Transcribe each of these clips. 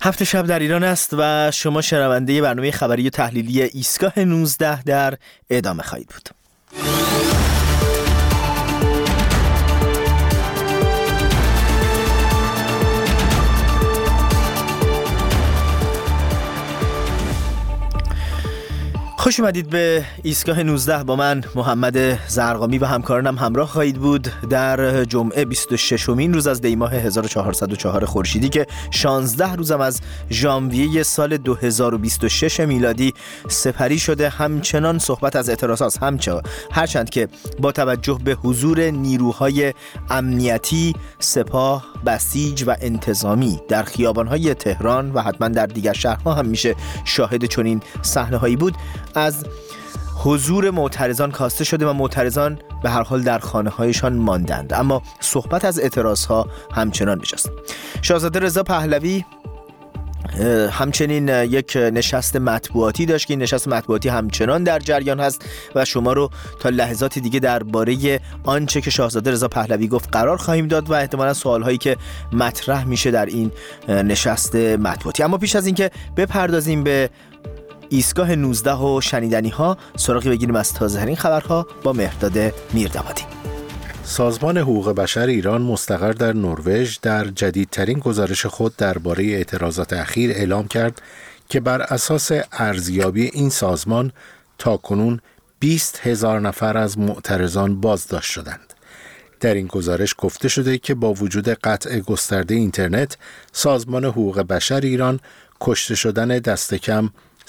هفت شب در ایران است و شما شنونده برنامه خبری و تحلیلی ایستگاه 19 در ادامه خواهید بود. خوش اومدید به ایستگاه 19. با من محمد زرقامی و همکارانم همراه خواهید بود در جمعه 26مین روز از دی ماه 1404 خورشیدی که 16 روزم از ژانویه سال 2026 میلادی سپری شده. همچنان صحبت از اعتراضات هرچند که با توجه به حضور نیروهای امنیتی، سپاه، بسیج و انتظامی در خیابان‌های تهران و حتما در دیگر شهرها هم میشه شاهد چنین صحنه‌هایی بود، از حضور معترضان کاسته شده و معترضان به هر حال در خانه‌هایشان ماندند، اما صحبت از اعتراضها همچنان نشست. شاهزاده رضا پهلوی همچنین یک نشست مطبوعاتی داشت که این نشست مطبوعاتی همچنان در جریان هست و شما رو تا لحظات دیگه درباره آنچه که شاهزاده رضا پهلوی گفت قرار خواهیم داد و احتمالاً سوال‌هایی که مطرح میشه در این نشست مطبوعاتی. اما پیش از اینکه بپردازیم به ایستگاه 19 و شنیدنی ها، سراغی بگیریم از تازه‌ترین خبرها با مهرداد میردوادی. سازمان حقوق بشر ایران مستقر در نروژ در جدیدترین گزارش خود درباره اعتراضات اخیر اعلام کرد که بر اساس ارزیابی این سازمان تاکنون 20,000 نفر از معترضان بازداشت شدند. در این گزارش گفته شده که با وجود قطع گسترده اینترنت، سازمان حقوق بشر ایران کشته شدن دست کم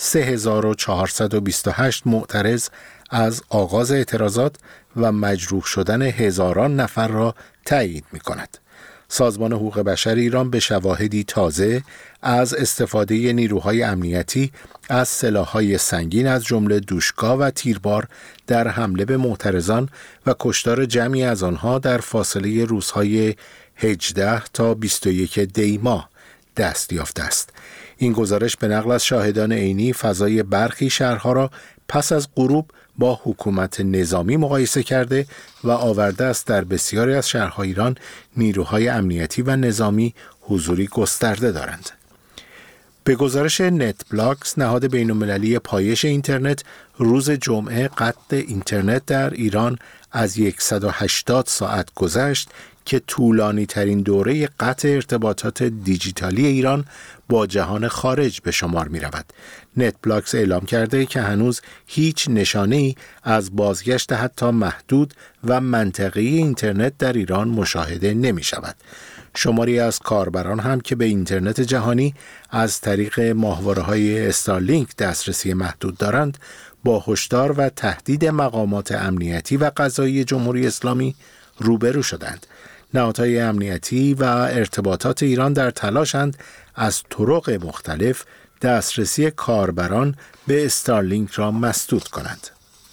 3428 معترض از آغاز اعتراضات و مجروح شدن هزاران نفر را تایید می کند. سازمان حقوق بشر ایران به شواهدی تازه از استفاده نیروهای امنیتی از سلاح‌های سنگین از جمله دوشکا و تیربار در حمله به معترضان و کشتار جمعی از آنها در فاصله روزهای 18 تا 21 دی ماه دست یافته است. این گزارش به نقل از شاهدان عینی فضای برخی شهرها را پس از غروب با حکومت نظامی مقایسه کرده و آورده است در بسیاری از شهرهای ایران نیروهای امنیتی و نظامی حضوری گسترده دارند. به گزارش نت بلاکس، نهاد بین‌المللی پایش اینترنت، روز جمعه قطع اینترنت در ایران از 180 ساعت گذشت که طولانی ترین دوره قطع ارتباطات دیجیتالی ایران با جهان خارج به شمار می رود. نت بلاکس اعلام کرده که هنوز هیچ نشانه‌ای از بازگشت حتی محدود و منطقی اینترنت در ایران مشاهده نمی شود. شماری از کاربران هم که به اینترنت جهانی از طریق ماهواره‌های استارلینک دسترسی محدود دارند، با هشدار و تهدید مقامات امنیتی و قضایی جمهوری اسلامی روبرو شدند. نهادهای امنیتی و ارتباطات ایران در تلاشند از طرق مختلف دسترسی کاربران به استارلینک را مسدود کنند.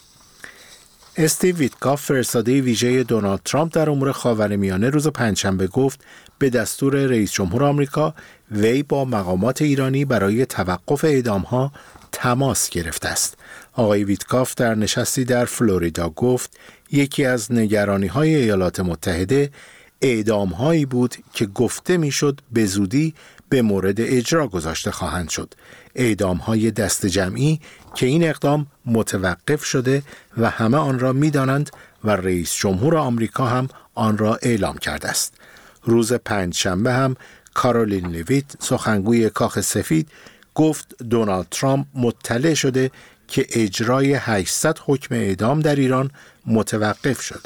استیو ویتکاف، فرستاده ویژه دونالد ترامپ در امور خاورمیانه، روز پنجشنبه گفت به دستور رئیس جمهور آمریکا وی با مقامات ایرانی برای توقف اعدام‌ها تماس گرفته است. آقای ویتکاف در نشستی در فلوریدا گفت یکی از نگرانی‌های ایالات متحده اعدام‌هایی بود که گفته میشد به زودی به مورد اجرا گذاشته خواهند شد. اعدام‌های دست جمعی که این اقدام متوقف شده و همه آن را می‌دانند و رئیس جمهور آمریکا هم آن را اعلام کرده است. روز پنجشنبه هم کارولین لویت، سخنگوی کاخ سفید، گفت دونالد ترامپ مطلع شده که اجرای 800 حکم اعدام در ایران متوقف شده.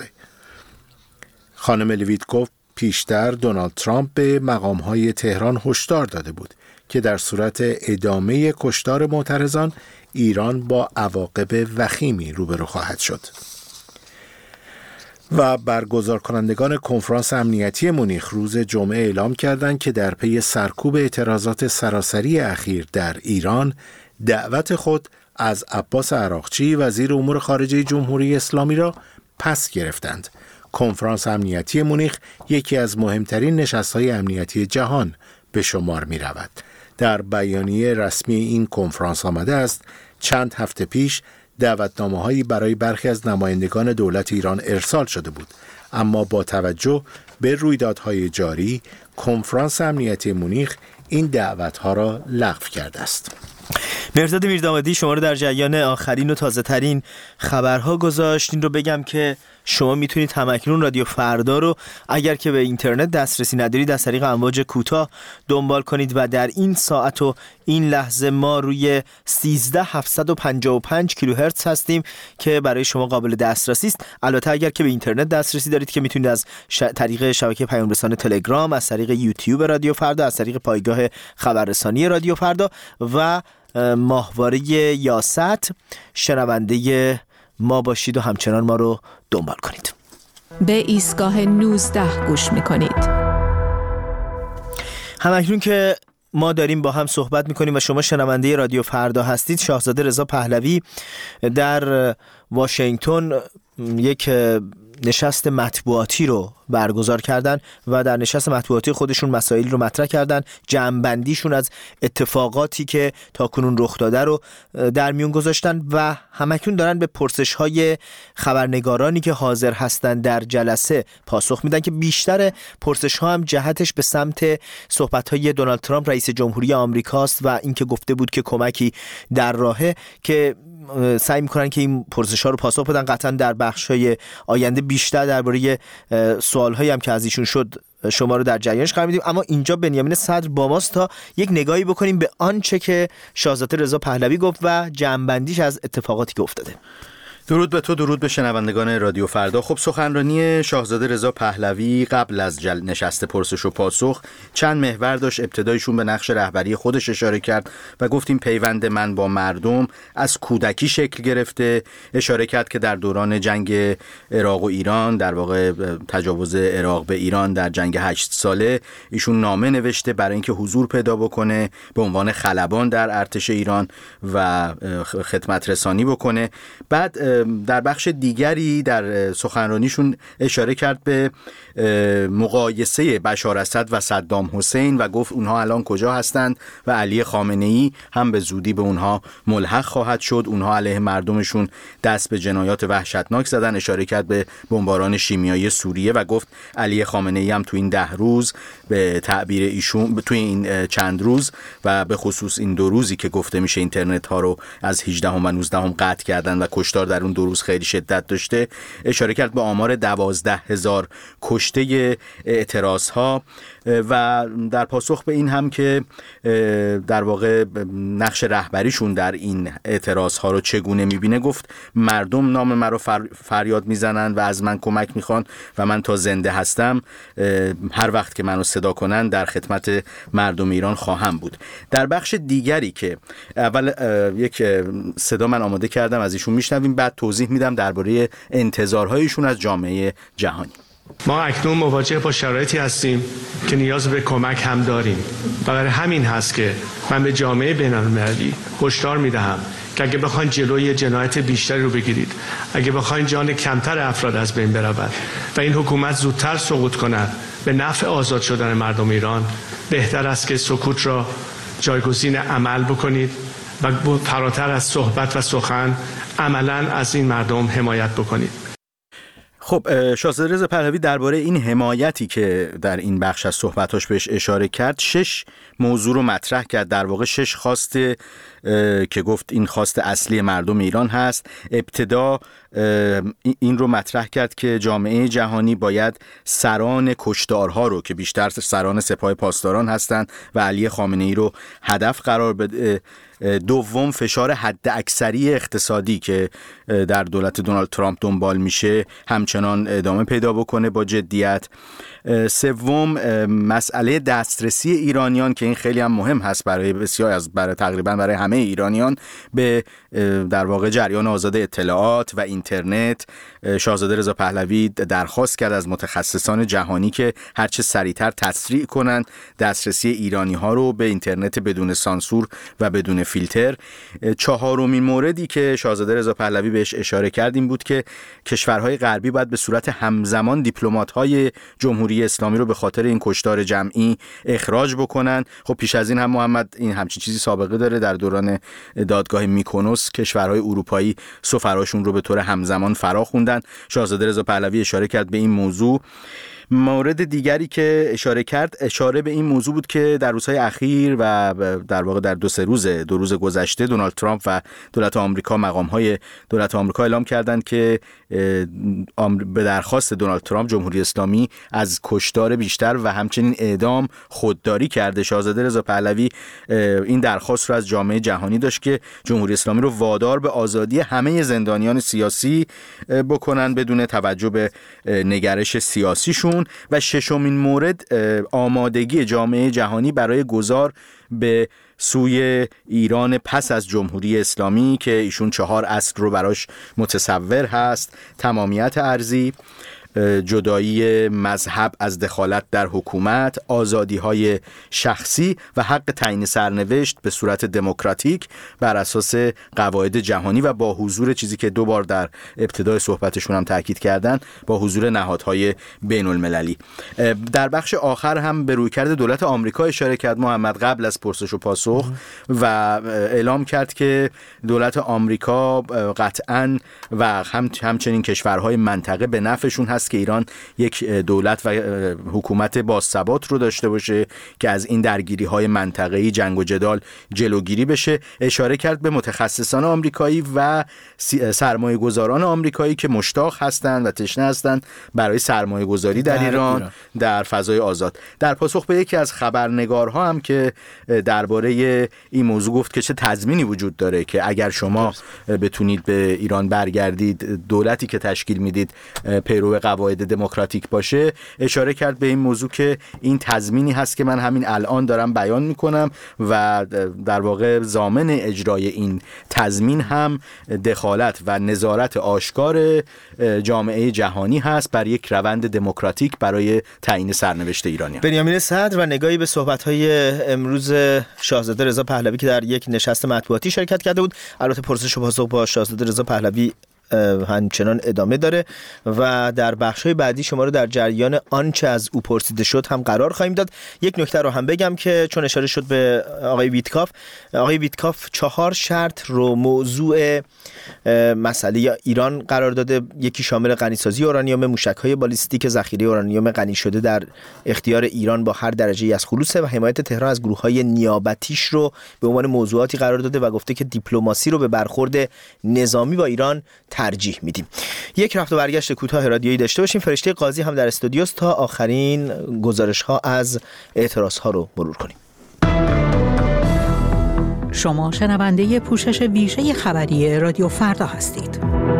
خانم لویت گفت پیشتر دونالد ترامپ به مقام‌های تهران هشدار داده بود که در صورت ادامه کشتار معترضان ایران با عواقب وخیمی روبرو خواهد شد. و برگزار کنندگان کنفرانس امنیتی مونیخ روز جمعه اعلام کردند که در پی سرکوب اعتراضات سراسری اخیر در ایران دعوت خود از عباس عراقچی وزیر امور خارجه جمهوری اسلامی را پس گرفتند. کنفرانس امنیتی مونیخ یکی از مهمترین نشست‌های امنیتی جهان به شمار می رود. در بیانیه رسمی این کنفرانس آمده است چند هفته پیش دعوتنامه‌هایی برای برخی از نمایندگان دولت ایران ارسال شده بود، اما با توجه به رویدادهای جاری کنفرانس امنیتی مونیخ این دعوت‌ها را لغو کرده است. مهرزاد میردامادی شما رو در جریان آخرین و تازه ترین خبرها گذاشت. این رو بگم که شما میتونید همکنون رادیو فردا رو اگر که به اینترنت دسترسی ندارید از طریق امواج کوتاه دنبال کنید و در این ساعت و این لحظه ما روی 13755 کیلوهرتز هستیم که برای شما قابل دسترسی است. البته اگر که به اینترنت دسترسی دارید که میتونید از طریق شبکه پیام رسان تلگرام، از طریق یوتیوب رادیو فردا، از طریق پایگاه خبررسانی رادیو فردا و ماهواره یاست شنونده ما باشید و همچنان ما رو دنبال کنید. به ایستگاه 19 گوش میکنید. همکنون که ما داریم با هم صحبت میکنیم و شما شنونده رادیو فردا هستید، شاهزاده رضا پهلوی در واشنگتن یک نشست مطبوعاتی رو برگزار کردن و در نشست مطبوعاتی خودشون مسائل رو مطرح کردن، جمع‌بندیشون از اتفاقاتی که تاکنون رخ داده رو در میون گذاشتن و همکنون دارن به پرسش‌های خبرنگارانی که حاضر هستن در جلسه پاسخ میدن که بیشتر پرسش‌ها هم جهتش به سمت صحبت‌های دونالد ترامپ رئیس جمهوری آمریکاست و اینکه گفته بود که کمکی در راهه، که سعی میکنن که این پرسش‌ها رو پاسخ بدن. قطعا در بخش‌های آینده بیشتر درباره سوال‌هایی هم که از ایشون شد شما رو در جریانش قرار میدیم، اما اینجا بنیامین صدر با ماست تا یک نگاهی بکنیم به آنچه که شاهزاده رضا پهلوی گفت و جمع‌بندیش از اتفاقاتی که افتاده. درود به تو، درود به شنوندگان رادیو فردا. خب سخنرانی شاهزاده رضا پهلوی قبل از نشست پرسش و پاسخ چند محور داشت. ابتدایشون به نقش رهبری خودش اشاره کرد و گفتیم پیوند من با مردم از کودکی شکل گرفته. اشاره کرد که در دوران جنگ عراق و ایران، در واقع تجاوز عراق به ایران در جنگ 8 ساله، ایشون نامه نوشته برای اینکه حضور پیدا بکنه به عنوان خلبان در ارتش ایران و خدمت رسانی بکنه. بعد در بخش دیگری در سخنرانیشون اشاره کرد به مقایسه بشار اسد و صدام حسین و گفت اونها الان کجا هستند و علی خامنه‌ای هم به زودی به اونها ملحق خواهد شد. اونها علیه مردمشون دست به جنایات وحشتناک زدن. اشاره کرد به بمباران شیمیایی سوریه و گفت علی خامنه‌ای هم تو این 10 روز به تعبیر ایشون تو این چند روز و به خصوص این 2 روزی که گفته میشه اینترنت ها رو از 18 و 19 قطع کردن و کشتار در اون 2 روز خیلی شدت داشته. اشاره کرد به آمار 12,000 کشته اعتراض ها و در پاسخ به این هم که در واقع نقش رهبریشون در این اعتراض ها رو چگونه میبینه، گفت مردم نام من رو فریاد میزنن و از من کمک میخوان و من تا زنده هستم هر وقت که منو صدا کنن در خدمت مردم ایران خواهم بود. در بخش دیگری که اول یک صدا من آماده کردم از ایشون میشنویم، بعد توضیح میدم درباره انتظارهایشون از جامعه جهانی. ما اکنون مواجه با شرایطی هستیم که نیاز به کمک هم داریم و برای همین هست که من به جامعه بین‌المللی هشدار میدهم که اگه بخواین جلوی جنایت بیشتری رو بگیرید، اگه بخواین جان کمتر افراد از بین برود و این حکومت زودتر سقوط کند به نفع آزاد شدن مردم ایران، بهتر است که سکوت را جایگزین عمل بکنید و فراتر از صحبت و سخن عملاً از این مردم حمایت بکنید. خب شاهزاده رضا پهلوی درباره این حمایتی که در این بخش از صحبتاش بهش اشاره کرد 6 موضوع رو مطرح کرد. در واقع 6 خواسته که گفت این خواست اصلی مردم ایران هست. ابتدا این رو مطرح کرد که جامعه جهانی باید سران کشتارها رو که بیشتر سران سپاه پاسداران هستند و علی خامنه‌ای رو هدف قرار بده. دوم فشار حد اکثری اقتصادی که در دولت دونالد ترامپ دنبال میشه همچنان ادامه پیدا بکنه با جدیت. سوم مسئله دسترسی ایرانیان که این خیلی هم مهم هست برای بسیار برای تقریبا برای همه ایرانیان به در واقع جریان آزاد اطلاعات و اینترنت. شاهزاده رضا پهلوی درخواست کرد از متخصصان جهانی که هرچه سریعتر تسریع کنند دسترسی ایرانی ها رو به اینترنت بدون سانسور و بدون فیلتر. چهارمین موردی که شاهزاده رضا پهلوی بهش اشاره کرد این بود که کشورهای غربی باید به صورت همزمان دیپلمات‌های جمهوری اسلامی رو به خاطر این کشتار جمعی اخراج بکنن. خب پیش از این هم محمد این همچین چیزی سابقه داره. در دوران دادگاه میکونوس کشورهای اروپایی سفراشون رو به طور همزمان فرا خوندن. شاهزاده رضا پهلوی اشاره کرد به این موضوع. مورد دیگری که اشاره کرد اشاره به این موضوع بود که در روزهای اخیر و در واقع در دو روز گذشته دونالد ترامپ و دولت آمریکا، مقام‌های دولت آمریکا اعلام کردند که به درخواست دونالد ترامپ جمهوری اسلامی از کشتار بیشتر و همچنین اعدام خودداری کرده. شاهزاده رضا پهلوی این درخواست رو از جامعه جهانی داشت که جمهوری اسلامی رو وادار به آزادی همه زندانیان سیاسی بکنن بدون توجه به نگرش سیاسیشون. و ششمین مورد آمادگی جامعه جهانی برای گذار به سوی ایران پس از جمهوری اسلامی که ایشون 4 اصل رو براش متصور هست: تمامیت ارضی، جدایی مذهب از دخالت در حکومت، آزادی‌های شخصی و حق تعیین سرنوشت به صورت دموکراتیک بر اساس قواعد جهانی و با حضور، چیزی که 2 بار در ابتدای صحبتشون هم تاکید کردن، با حضور نهادهای بین‌المللی. در بخش آخر هم به رویکرد دولت آمریکا اشاره کرد محمد قبل از پرسش و پاسخ و اعلام کرد که دولت آمریکا قطعاً و همچنین کشورهای منطقه به نفعشون هست که ایران یک دولت و حکومت باثبات رو داشته باشه که از این درگیری‌های منطقه‌ای، جنگ و جدال جلوگیری بشه. اشاره کرد به متخصصان آمریکایی و سرمایه‌گذاران آمریکایی که مشتاق هستند و تشنه هستند برای سرمایه‌گذاری در ایران در فضای آزاد. در پاسخ به یکی از خبرنگارها هم که درباره این موضوع گفت که چه تضمینی وجود داره که اگر شما بتونید به ایران برگردید، دولتی که تشکیل میدید پیرو قواعد دموکراتیک باشه، اشاره کرد به این موضوع که این تضمینی هست که من همین الان دارم بیان میکنم و در واقع ضامن اجرای این تضمین هم دخالت و نظارت آشکار جامعه جهانی هست بر یک روند دموکراتیک برای تعیین سرنوشت ایرانیان. بنیامین صدر و نگاهی به صحبت‌های امروز شاهزاده رضا پهلوی که در یک نشست مطبوعاتی شرکت کرده بود. البته پرسش و پاسخ با شاهزاده رضا پهلوی همچنان ادامه داره و در بخش‌های بعدی شما رو در جریان آنچه از او پرسیده شد هم قرار خواهیم داد. یک نکته رو هم بگم که چون اشاره شد به آقای ویتکاف 4 شرط رو موضوع مسئله ایران قرار داده. یکی شامل غنیسازی اورانیوم، موشک‌های بالیستیک، ذخیره اورانیوم غنی شده در اختیار ایران با هر درجه‌ای از خلوص و حمایت تهران از گروه‌های نیابتیش رو به عنوان موضوعاتی قرار داده و گفته که دیپلماسی رو به برخورد نظامی با ایران ترجیح میدیم. یک رفت و برگشت کوتاه رادیویی داشته باشیم. فرشته قاضی هم در استودیوست تا آخرین گزارش‌ها از اعتراض‌ها رو مرور کنیم. شما شنونده پوشش ویژه خبری رادیو فردا هستید.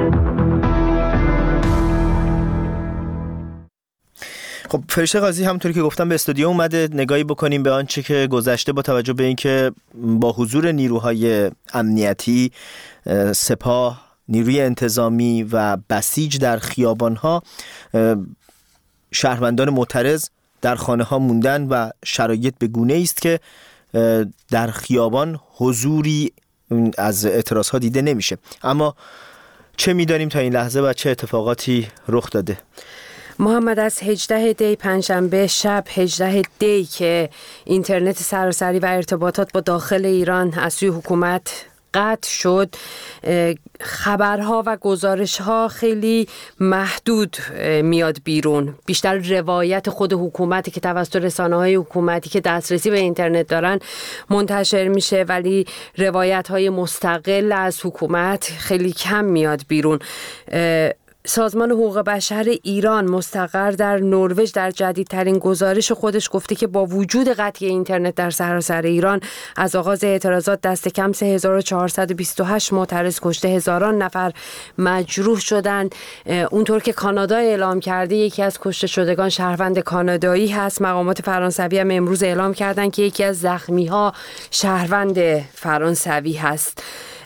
خب فرشته قاضی همونطوری که گفتم به استودیو اومده نگاهی بکنیم به آنچه که گذشته با توجه به اینکه با حضور نیروهای امنیتی، سپاه، نیروی انتظامی و بسیج در خیابان‌ها، شهروندان معترض در خانه‌ها موندن و شرایط به گونه‌ای است که در خیابان حضوری از اعتراض‌ها دیده نمیشه. اما چه می‌دانیم تا این لحظه و چه اتفاقاتی رخ داده؟ محمد، از 18 دی پنجشنبه شب 18 دی که اینترنت سراسری و ارتباطات با داخل ایران از سوی حکومت قطع شد، خبرها و گزارشها خیلی محدود میاد بیرون. بیشتر روایت خود حکومتی که توسط رسانه‌های حکومتی که دسترسی به اینترنت دارن منتشر میشه، ولی روایت‌های مستقل از حکومت خیلی کم میاد بیرون. سازمان حقوق بشر ایران مستقر در نروژ در جدیدترین گزارش خودش گفته که با وجود قطع اینترنت در سراسر ایران از آغاز اعتراضات دست کم 3428 معترض کشته، هزاران نفر مجروح شدند. اونطور که کانادا اعلام کرده یکی از کشته شدگان شهروند کانادایی هست. مقامات فرانسوی هم امروز اعلام کردند که یکی از زخمی‌ها شهروند فرانسوی هست.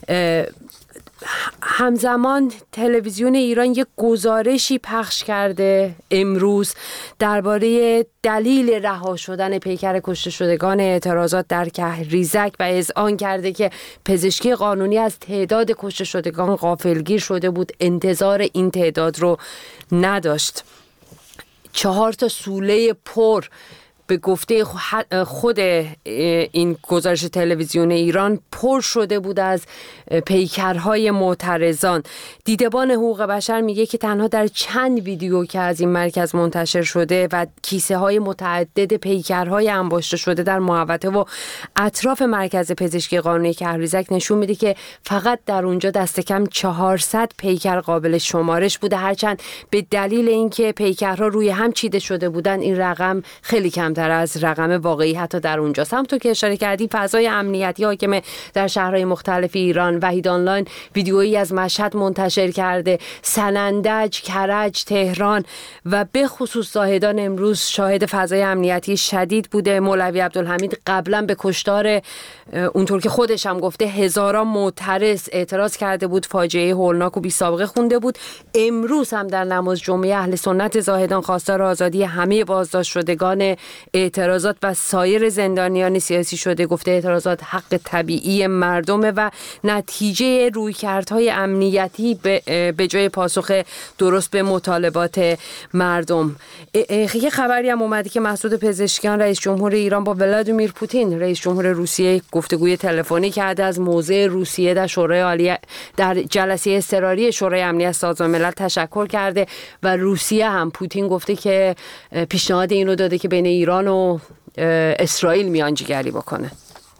همزمان تلویزیون ایران یک گزارشی پخش کرده امروز درباره دلیل رها شدن پیکر کشته شدگان اعتراضات در کهریزک و اذعان کرده که پزشکی قانونی از تعداد کشته شدگان غافلگیر شده بود، انتظار این تعداد رو نداشت. 4 سوله پر به گفته خود این گزارش تلویزیون ایران پر شده بود از پیکرهای معترضان. دیدبان حقوق بشر میگه که تنها در چند ویدیو که از این مرکز منتشر شده و کیسه های متعدد پیکرهای انباشته شده در محوطه و اطراف مرکز پزشکی قانونی کهریزک نشون میده که فقط در اونجا دست کم 400 پیکر قابل شمارش بوده، هرچند به دلیل اینکه پیکرها روی هم چیده شده بودن این رقم خیلی کمتر از رقم واقعی حتی در اونجاست. همونطور که اشاره کردیم فضای امنیتی حاکم در شهرهای مختلف ایران، وحید آنلاین ویدیویی از مشهد منتشر کرده، سنندج، کرج، تهران و به خصوص زاهدان امروز شاهد فضای امنیتی شدید بوده. مولوی عبدالحمید قبلا به کشتار اونطور که خودش هم گفته هزاران معترض اعتراض کرده بود، فاجعه هولناک و بی سابقه خونده بود. امروز هم در نماز جمعه اهل سنت زاهدان خواستار آزادی همه بازداشت شدگان اعتراضات و سایر زندانیان سیاسی شده. گفته اعتراضات حق طبیعی مردمه و نتیجه رویکردهای امنیتی به جای پاسخ درست به مطالبات مردم. یه خبری هم اومده که مسعود پزشکیان رئیس جمهور ایران با ولادیمیر پوتین رئیس جمهور روسیه گفتگوی تلفنی کرده، از موضع روسیه در شورای عالی در جلسه اضطراری شورای امنیت سازمان ملل تشکر کرده و روسیه هم پوتین گفته که پیشنهاد اینو داده که بین ایران و اسرائیل میانجیگری بکنه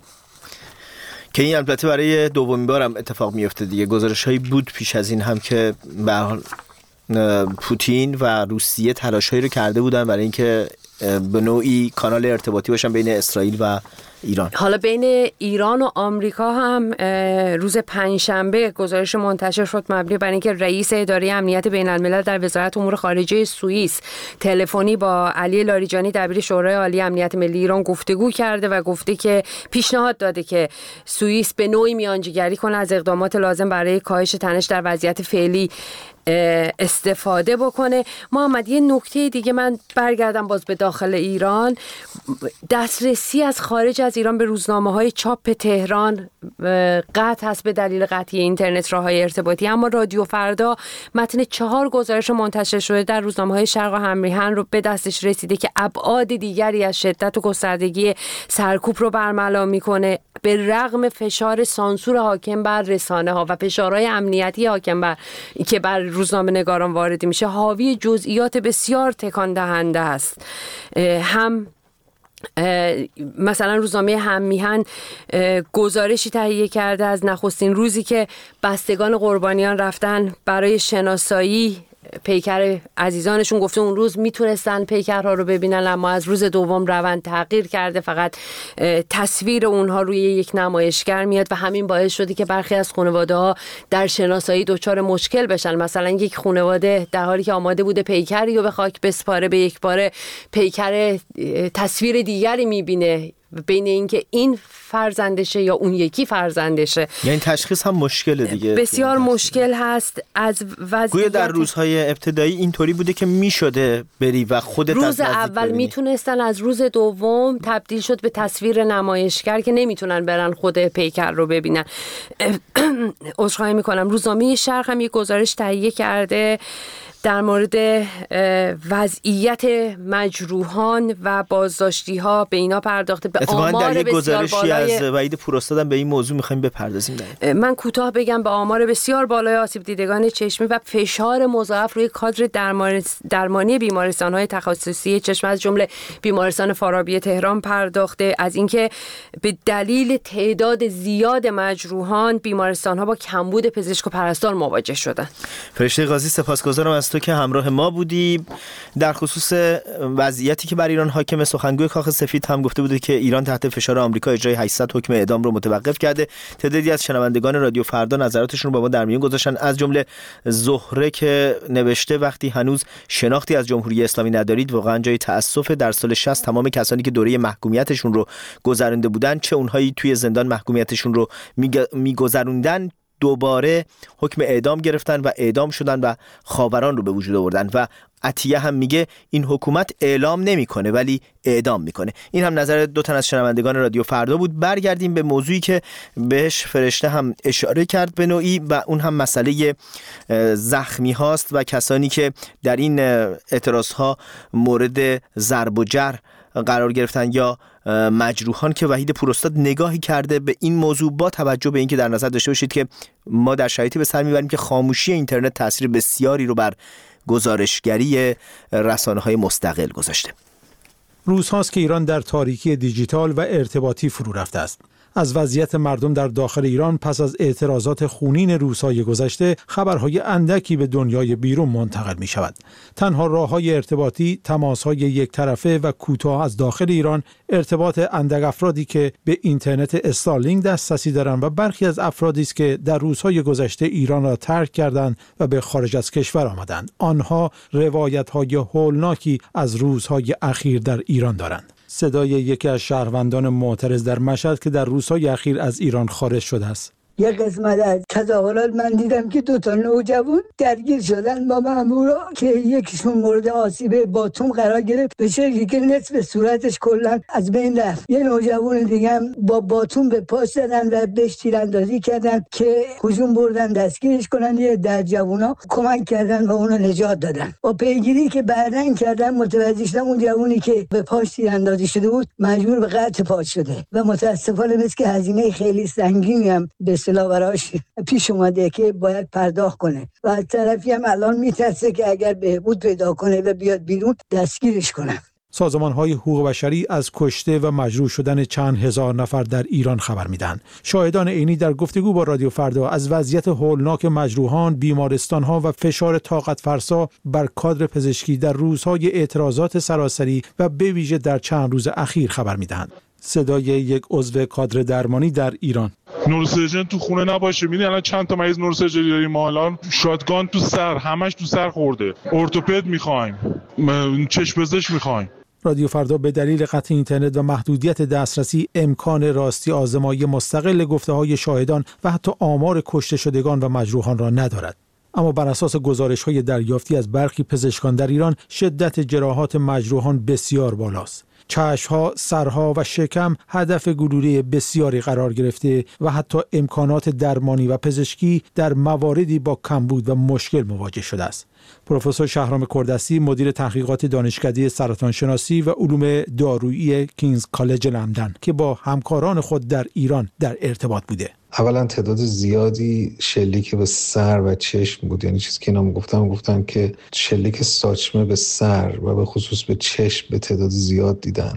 که این البته برای دومین بار هم اتفاق میفته دیگه. گزارش‌هایی بود پیش از این هم که به هر حال پوتین و روسیه تلاش‌هایی رو کرده بودن برای اینکه به نوعی کانال ارتباطی باشن بین اسرائیل و ایران. حالا بین ایران و آمریکا هم روز پنجشنبه گزارش منتشر شد مبنی بر اینکه رئیس اداره امنیت بین الملل در وزارت امور خارجه سوئیس تلفنی با علی لاریجانی دبیر شورای عالی امنیت ملی ایران گفتگو کرده و گفته که پیشنهاد داده که سوئیس به نوعی میانجیگری کنه از اقدامات لازم برای کاهش تنش در وضعیت فعلی استفاده بکنه. محمد یه نکته دیگه من برگردم باز به داخل ایران، دسترسی از خارج از ایران به روزنامه‌های چاپ تهران قطع هست به دلیل قطعی اینترنت راه‌های ارتباطی، اما رادیو فردا متن 4 گزارش منتشر شده در روزنامه‌های شرق و همریهن رو به دستش رسیده که ابعاد دیگری از شدت و گستردگی سرکوب رو برملا میکنه. به رغم فشار سانسور حاکم بر رسانه‌ها و فشارهای امنیتی حاکم بر روزنامه نگاران وارد میشه، حاوی جزئیات بسیار تکان دهنده است. هم مثلا روزنامه هم میهن گزارشی تهیه کرده از نخستین روزی که بستگان قربانیان رفتن برای شناسایی پیکر عزیزانشون، گفته اون روز میتونستن پیکرها رو ببینن اما از روز دوم روند تغییر کرده، فقط تصویر اونها روی یک نمایشگر میاد و همین باعث شده که برخی از خانواده ها در شناسایی دچار مشکل بشن. مثلا یک خانواده در حالی که آماده بوده پیکری رو به خاک بسپاره، به یک باره پیکر تصویر دیگری میبینه بین اینکه این فرزندشه یا اون یکی فرزندشه. یعنی تشخیص هم مشکله دیگه، بسیار مشکل هست. از گویا در روزهای ابتدایی اینطوری بوده که میشده بری و خودت روز اول میتونستن، از روز دوم تبدیل شد به تصویر نمایشگر که نمیتونن برن خود پیکر رو ببینن. عذرخواهی میکنم، روزنامه شرق هم یک گزارش تهیه کرده در مورد وضعیت مجروحان و بازداشتی ها، به اینا پرداخته، به آمار در یک بسیار گزارشی از وحید پوراستاد به این موضوع میخوایم بپردازیم. من کوتاه بگم، به آمار بسیار بالای آسیب دیدگان چشمی و فشار مضاعف روی کادر درمانی بیمارستان های تخصصی چشم از جمله بیمارستان فارابی تهران پرداخته، از اینکه به دلیل تعداد زیاد مجروحان بیمارستان ها با کمبود پزشک و پرستار مواجه شدن. فرشته قاضی، سپاسگزارم از تو که همراه ما بودی. در خصوص وضعیتی که بر ایران حاکم، سخنگوی کاخ سفید هم گفته بوده که ایران تحت فشار آمریکا اجرای 800 حکم اعدام رو متوقف کرده. تعدادی از شنوندگان رادیو فردا نظراتشون رو با ما در میون گذاشتن، از جمله زهره که نوشته وقتی هنوز شناختی از جمهوری اسلامی ندارید واقعا جای تأسف. در سال 60 تمام کسانی که دوره محکومیتشون رو گذرانده بودن، چه اونهایی توی زندان محکومیتشون رو میگذروندن، دوباره حکم اعدام گرفتن و اعدام شدن و خاوران رو به وجود آوردن. و عطیه هم میگه این حکومت اعلام نمیکنه ولی اعدام میکنه. این هم نظر 2 تن از شنوندگان رادیو فردا بود. برگردیم به موضوعی که بهش فرشته هم اشاره کرد به نوعی، و اون هم مسئله زخمی هاست و کسانی که در این اعتراض ها مورد ضرب و جرح قرار گرفتن یا مجروحان که وحید پوراستاد نگاهی کرده به این موضوع با توجه به اینکه در نظر داشته باشید که ما در شرایطی به سر میبریم که خاموشی اینترنت تاثیر بسیاری رو بر گزارشگری رسانه‌های مستقل گذاشته. روزهاست که ایران در تاریکی دیجیتال و ارتباطی فرو رفته است. از وضعیت مردم در داخل ایران پس از اعتراضات خونین روزهای گذشته خبرهای اندکی به دنیای بیرون منتقل می شود. تنها راههای ارتباطی تماسهای یک طرفه و کوتاه از داخل ایران، ارتباط اندک افرادی که به اینترنت استارلینک دسترسی دارند و برخی از افرادی است که در روزهای گذشته ایران را ترک کردند و به خارج از کشور آمدند. آنها روایت‌های هولناکی از روزهای اخیر در ایران دارند. صدای یکی از شهروندان معترض در مشهد که در روزهای اخیر از ایران خارج شده است. یک قسمت از تظاهرات من دیدم که 2 نوجوان درگیر شدن با مامورا که یکیشون مورد آسیب باتوم قرار گرفت، به شکلی که نصف صورتش کلا از بین رفت. یه نوجوان دیگه هم با باتوم به پاش زدن و بهش تیراندازی کردن که هجوم بردن دستگیرش کنن. یه در جوونا کمک کردن و اونو نجات دادن. با پیگیری که بعدن کردن متوجه شدن اون جوونی که به پاش تیراندازی شده بود مجبور به قطع پا شده و متاسفانه مثل که هزینه خیلی سنگینی هم به براش پیش اومده که باید پرداخت کنه و از طرفی هم الان میترسه که اگر بهبود پیدا کنه و بیاد بیرون دستگیرش کنن. سازمان‌های حقوق بشری از کشته و مجروح شدن چند هزار نفر در ایران خبر می‌دهند. شاهدان عینی در گفتگو با رادیو فردا از وضعیت هولناک مجروحان، بیمارستان‌ها و فشار طاقت فرسا بر کادر پزشکی در روزهای اعتراضات سراسری و به ویژه در چند روز اخیر خبر می‌دهند. صدای یک عضو کادر درمانی در ایران: نوروسرجن تو خونه نباشه. میدونی الان چند تا مریض نوروسرجری داریم ما الان؟ شاتگان تو سر، همش تو سر خورده. ارتوپد می‌خوایم، چشم پزشک می‌خوایم. رادیو فردا به دلیل قطع اینترنت و محدودیت دسترسی امکان راستی آزمایی مستقل گفته‌های شاهدان و حتی آمار کشته شدگان و مجروحان را ندارد. اما بر اساس گزارش‌های دریافتی از برخی پزشکان در ایران، شدت جراحات مجروحان بسیار بالاست. چشم‌ها، سرها و شکم هدف گلوله بسیاری قرار گرفته و حتی امکانات درمانی و پزشکی در مواردی با کمبود و مشکل مواجه شده است. پروفسور شهرام کردستی، مدیر تحقیقات دانشکده سرطان شناسی و علوم دارویی کینگز کالج لندن که با همکاران خود در ایران در ارتباط بوده. اولا تعداد زیادی شلیک به سر و چشم بود. یعنی چیزی که اینا گفتن که شلیک ساچمه به سر و به خصوص به چشم به تعداد زیاد دیدن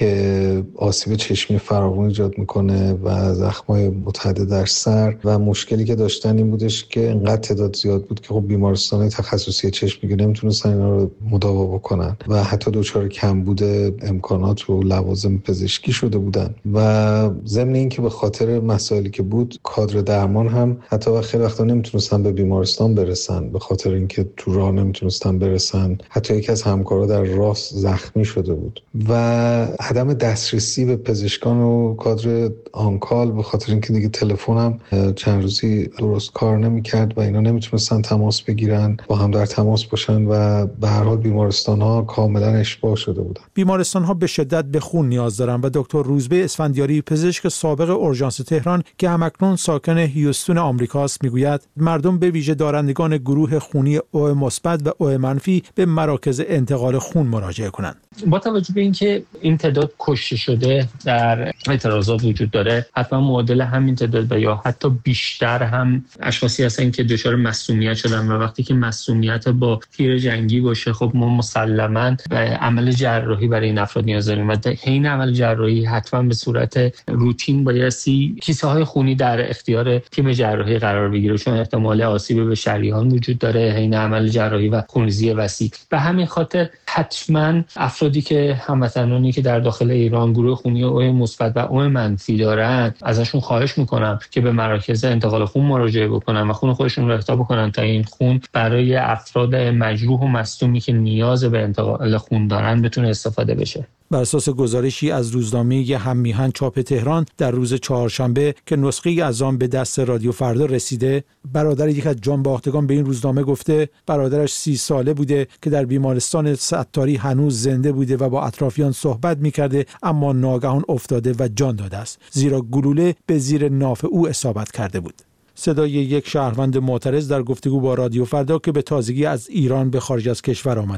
که آسیب چشمی فراوان ایجاد میکنه و زخمای متعدد در سر و مشکلی که داشتن این بودش که انقدر تعداد زیاد بود که خب بیمارستان تخصصی چشم میگه نمیتونستن اینا رو مداوا بکنن و حتی دچار کمبود امکانات و لوازم پزشکی شده بودن و ضمن این که به خاطر مسائلی که بود کادر درمان هم حتی خیلی وقتا نمیتونستن به بیمارستان برسن به خاطر اینکه تو راه نمیتونستن برسن. حتی یکی از همکارا در راه زخمی شده بود و عدم دسترسی به پزشکان و کادر آنکال به خاطر اینکه دیگه تلفن هم چند روزی درست کار نمیکرد و اینا نمیتونستن تماس بگیرن با هم در تماس باشن و به هر حال بیمارستان‌ها کاملا اشباع شده بودن. بیمارستان‌ها به شدت به خون نیاز دارن و دکتر روزبه اسفندیاری، پزشک سابق اورژانس تهران که همکنون ساکن هیوستون آمریکاست، میگوید مردم به ویژه دارندگان گروه خونی او مثبت و او منفی به مراکز انتقال خون مراجعه کنند. با توجه به اینکه این تعداد کشته شده در اعتراضات وجود داره، حتما معادل همین تعداد و یا حتی بیشتر هم اشخاصی هستن که دچار مسمومیت شدن و وقتی که مسمومیت با تیر جنگی باشه خب ما مسلماً به عمل جراحی برای این افراد نیاز داریم و حین عمل جراحی حتما به صورت روتین بایستی کیسه های خونی در اختیار تیم جراحی قرار بگیره، چون احتمال آسیب به شریان وجود داره حین عمل جراحی و خونریزی وسیع. به همین خاطر حتما افرادی که هموطنانی که در داخل ایران گروه خونی او مثبت و او منفی دارن ازشون خواهش میکنم که به مراکز انتقال خون مراجعه بکنن و خون خودشون رو اهدا بکنن تا این خون برای افراد مجروح و مصدومی که نیاز به انتقال خون دارن بتونه استفاده بشه. بر اساس گزارشی از روزنامه هممیهن چاپ تهران در روز چهارشنبه که نسخه‌ای از آن به دست رادیو فردا رسیده، برادر یک از جانباختگان به این روزنامه گفته برادرش 30 ساله بوده که در بیمارستان ستاری هنوز زنده بوده و با اطرافیان صحبت می‌کرده اما ناگهان افتاده و جان داده است، زیرا گلوله به زیر ناف او اصابت کرده بود. صدای یک شهروند معترض در گفتگو با رادیو فردا که به تازگی از ایران به خارج از کشور آمده.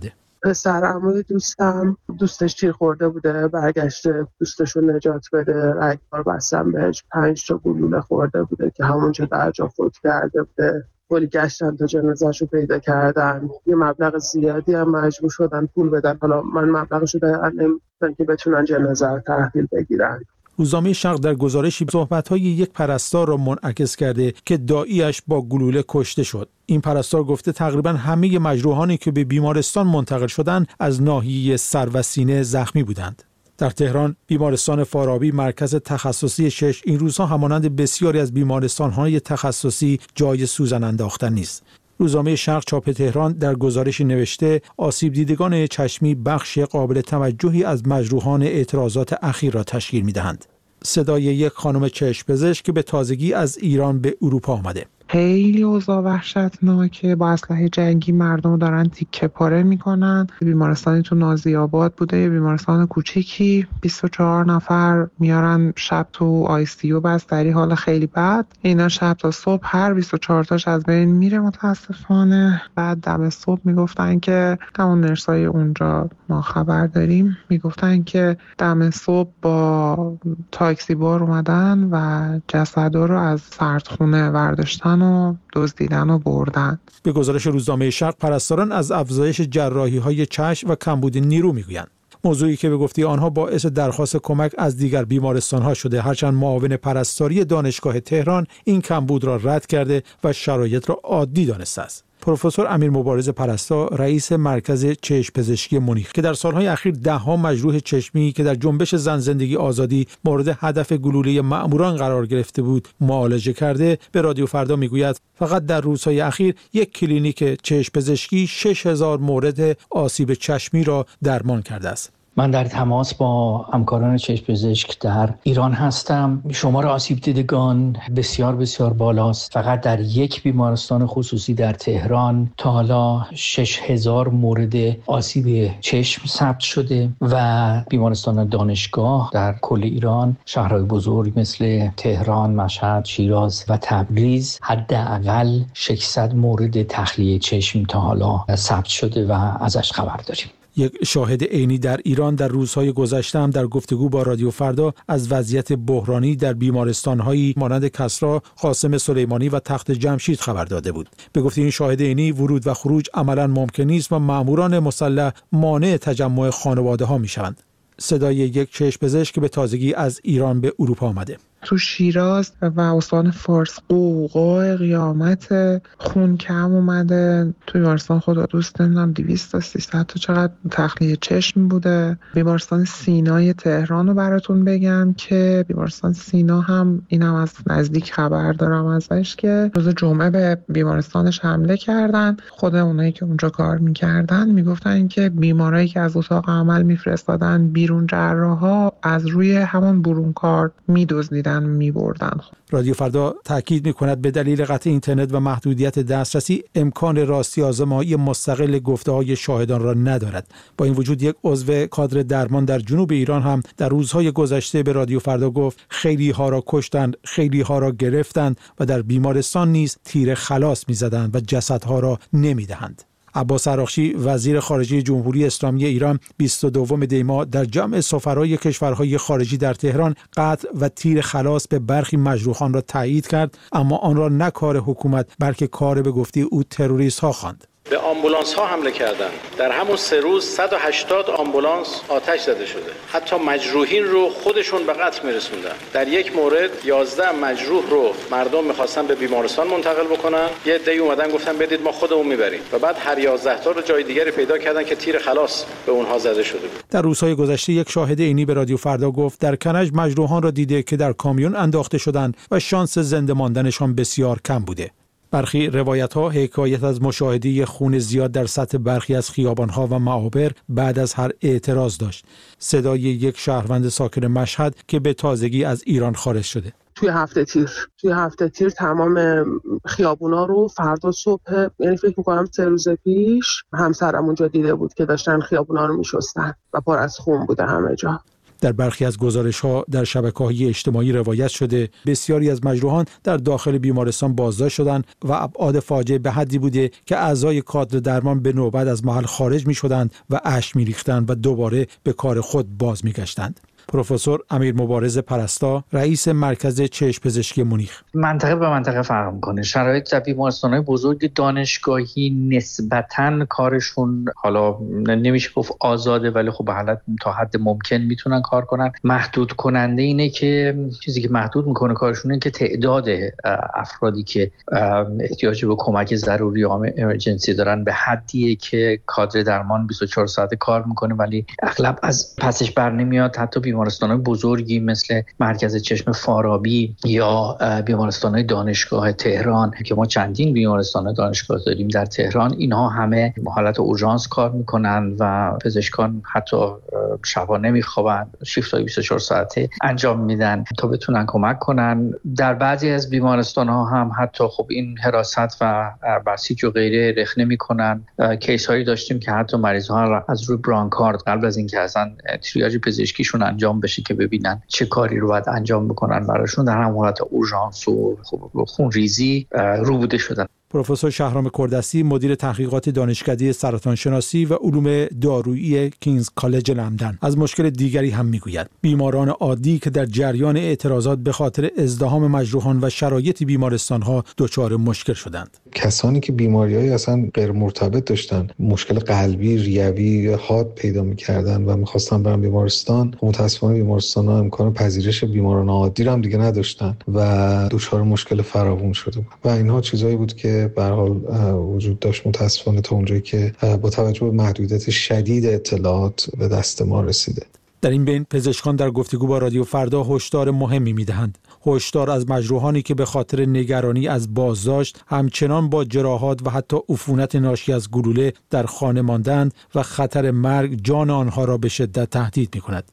پسرعموی دوستم دوستش تیر خورده بوده، برگشته دوستشو نجات بده، رگبار بستن بهش، 5 تا گلوله خورده بوده که همونجا در جا فوت کرده بوده. کلی گشتن تا جنازه‌شو پیدا کردن، یه مبلغ زیادی هم مجبور شدن پول بدن. حالا من مبلغشو دقیقاً نمی‌دونم که بتونن جنازه رو تحویل بگیرن. روزنامه شرق در گزارشی صحبت‌های یک پرستار را منعکس کرده که داعیش با گلوله کشته شد. این پرستار گفته تقریباً همه مجروحانی که به بیمارستان منتقل شدند از ناحیه سر و سینه زخمی بودند. در تهران بیمارستان فارابی مرکز تخصصی چشم این روزها همانند بسیاری از بیمارستان‌های تخصصی جای سوزن انداختن نیست. روزنامه شرق چاپ تهران در گزارشی نوشته آسیب دیدگان چشمی بخش قابل توجهی از مجروحان اعتراضات اخیر را تشکیل می‌دهند. صدای یک خانم چشم‌پزشک که به تازگی از ایران به اروپا آمده. خیلی اوضاع وحشتناکه، با اسلحه جنگی مردم دارن تیکه پاره میکنن. بیمارستانی تو نازی‌آباد بوده، یه بیمارستان کوچیکی، 24 نفر میارن شب تو ICU بستری، حال خیلی بد. اینا شب تا صبح هر 24 تاش از بین میره متاسفانه. بعد دم صبح میگفتن که همون نرسای اونجا ما خبر داریم، میگفتن که دم صبح با تاکسی بار اومدن و جسدا رو از سردخونه برداشتن و دزدیدن و بردن. به گزارش روزنامه شرق پرستاران از افزایش جراحی‌های چشم و کمبود نیرو میگویند. موضوعی که به گفته آنها باعث درخواست کمک از دیگر بیمارستان‌ها شده، هرچند معاون پرستاری دانشگاه تهران این کمبود را رد کرده و شرایط را عادی دانسته است. پروفسور امیر مبارز پرستار رئیس مرکز چشم پزشکی مونیخ که در سالهای اخیر ده‌ها مجروح چشمی که در جنبش زن زندگی آزادی مورد هدف گلوله مأموران قرار گرفته بود معالجه کرده، به رادیو فردا میگوید فقط در روزهای اخیر یک کلینیک چشم پزشکی 6000 مورد آسیب چشمی را درمان کرده است. من در تماس با همکاران چشم پزشک در ایران هستم. شمار آسیب دیدگان بسیار بسیار بالاست. فقط در یک بیمارستان خصوصی در تهران تا حالا 6000 مورد آسیب چشم ثبت شده و بیمارستان دانشگاه در کل ایران، شهرهای بزرگ مثل تهران، مشهد، شیراز و تبریز حداقل 600 مورد تخلیه چشم تا حالا ثبت شده و ازش خبر داریم. یک شاهد عینی در ایران در روزهای گذشته هم در گفتگو با رادیو فردا از وضعیت بحرانی در بیمارستان‌هایی مانند کسری، قاسم سلیمانی و تخت جمشید خبر داده بود. به گفته این شاهد عینی ورود و خروج عملاً ممکن نیست و ماموران مسلح مانع تجمع خانواده‌ها می‌شوند. صدای یک چشم‌پزشک که به تازگی از ایران به اروپا آمده. تو شیراز و استان فارس قوقای قیامت، خون کم اومده. توی بیمارستان خدا دوست نمیدونم 200 تا 300 تا چقدر تخلیه چشم بوده. بیمارستان سینای تهران رو براتون بگم که بیمارستان سینا هم اینم از نزدیک خبر دارم ازش که روز جمعه به بیمارستانش حمله کردن. خود اونایی که اونجا کار میکردن میگفتن که بیمارایی که از اتاق عمل میفرستادن بیرون، جراحا از روی همون برون کار میدزدیدن میبردن. رادیو فردا تاکید میکند به دلیل قطع اینترنت و محدودیت دسترسی امکان راستی آزمایی مستقل گفته‌های شاهدان را ندارد. با این وجود یک عضو کادر درمان در جنوب ایران هم در روزهای گذشته به رادیو فردا گفت خیلی ها را کشتند، خیلی ها را گرفتند و در بیمارستان نیز تیر خلاص میزدند و جسدها را نمیدهند. عباس عراقچی وزیر خارجه جمهوری اسلامی ایران 22 دی ماه در جمع سفرای کشورهای خارجی در تهران قتل و تیر خلاص به برخی مجروحان را تایید کرد، اما آن را نه کار حکومت بلکه کار به گفته او تروریست ها خواند. به آمبولانس ها حمله کردند. در همون 3 روز 180 آمبولانس آتش زده شده. حتی مجروحین رو خودشون به قتل میرسوندن. در یک مورد 11 مجروح رو مردم میخواستن به بیمارستان منتقل بکنن. یه عده‌ای اومدن گفتن بدید ما خودمون میبریم و بعد هر 11 تا رو جای دیگری پیدا کردن که تیر خلاص به اونها زده شده بود. در روزهای گذشته یک شاهد عینی به رادیو فردا گفت در کنج مجروحان را دیده که در کامیون انداخته شدند و شانس زنده ماندنشان بسیار کم بوده. برخی روایت‌ها حکایت از مشاهده خون زیاد در سطح برخی از خیابان‌ها و معابر بعد از هر اعتراض داشت. صدای یک شهروند ساکن مشهد که به تازگی از ایران خارج شده. توی هفته تیر تمام خیابونا رو فردا صبح، یعنی فکر می‌کنم 3 روز پیش، همسرم اونجا دیده بود که داشتن خیابونا رو می‌شستن و پر از خون بوده همه جا. در برخی از گزارش‌ها در شبکه‌های اجتماعی روایت شده بسیاری از مجروحان در داخل بیمارستان بازداشت شدند و ابعاد فاجعه به حدی بوده که اعضای کادر درمان به نوبت از محل خارج می‌شدند و اشک می‌ریختند و دوباره به کار خود باز می‌گشتند. پروفسور امیر مبارز پرستا، رئیس مرکز چشم پزشکی مونیخ: منطقه به منطقه فرق می‌کنه. شرایط در بیمارستان‌های بزرگ دانشگاهی نسبتاً کارشون حالا نمیشه گفت آزاده، ولی خب به حالت تا حد ممکن میتونن کار کنن. محدود کننده اینه که چیزی که محدود میکنه کارشون اینه که تعداد افرادی که احتیاج به کمک ضروری یا امرجنسی دارن به حدیه که کادر درمان 24 ساعته کار میکنه، ولی اغلب از پسش بر نمیاد. حتی بیمارستان‌های بزرگی مثل مرکز چشم فارابی یا بیمارستان‌های دانشگاه تهران که ما چندین بیمارستان دانشگاه داریم در تهران، اینها همه حالت اورژانس کار میکنن و پزشکان حتی شبا نمیخوابن، شیفت‌های 24 ساعته انجام میدن تا بتونن کمک کنن. در بعضی از بیمارستان‌ها هم حتی خب این حراست و بسیج و غیره رخنه میکنن. کیس‌هایی داشتیم که حتی مریض‌ها از روی برانکارد قبل از اینکه اصلا تریاج پزشکیشون انجام بشه که ببینن چه کاری رو باید انجام بکنن براشون، در هم حالت اورژانس و خونریزی روبوده شدن. پروفسور شهرام کردستی، مدیر تحقیقات دانشکده سرطان شناسی و علوم دارویی کینگز کالج لندن، از مشکل دیگری هم میگوید: بیماران عادی که در جریان اعتراضات به خاطر ازدحام مجروحان و شرایط بیمارستان‌ها دچار مشکل شدند. کسانی که بیماری‌های اصلا غیر مرتبط داشتن، مشکل قلبی، ریوی، حاد پیدا می‌کردن و می‌خواستن برن بیمارستان، متأسفانه بیمارستان‌ها امکان پذیرش بیماران عادی رو هم دیگه نداشتن و دچار مشکل فراوون شده بود. و اینها چیزایی بود که به هر حال وجود داشت متأسفانه تا اونجایی که با توجه به محدودیت شدید اطلاعات به دست ما رسیده. در این بین پزشکان در گفتگو با رادیو فردا هشدار مهمی می‌دهند. هشدار از مجروحانی که به خاطر نگرانی از بازداشت همچنان با جراحات و حتی عفونت ناشی از گلوله در خانه ماندند و خطر مرگ جان آنها را به شدت تهدید می‌کند.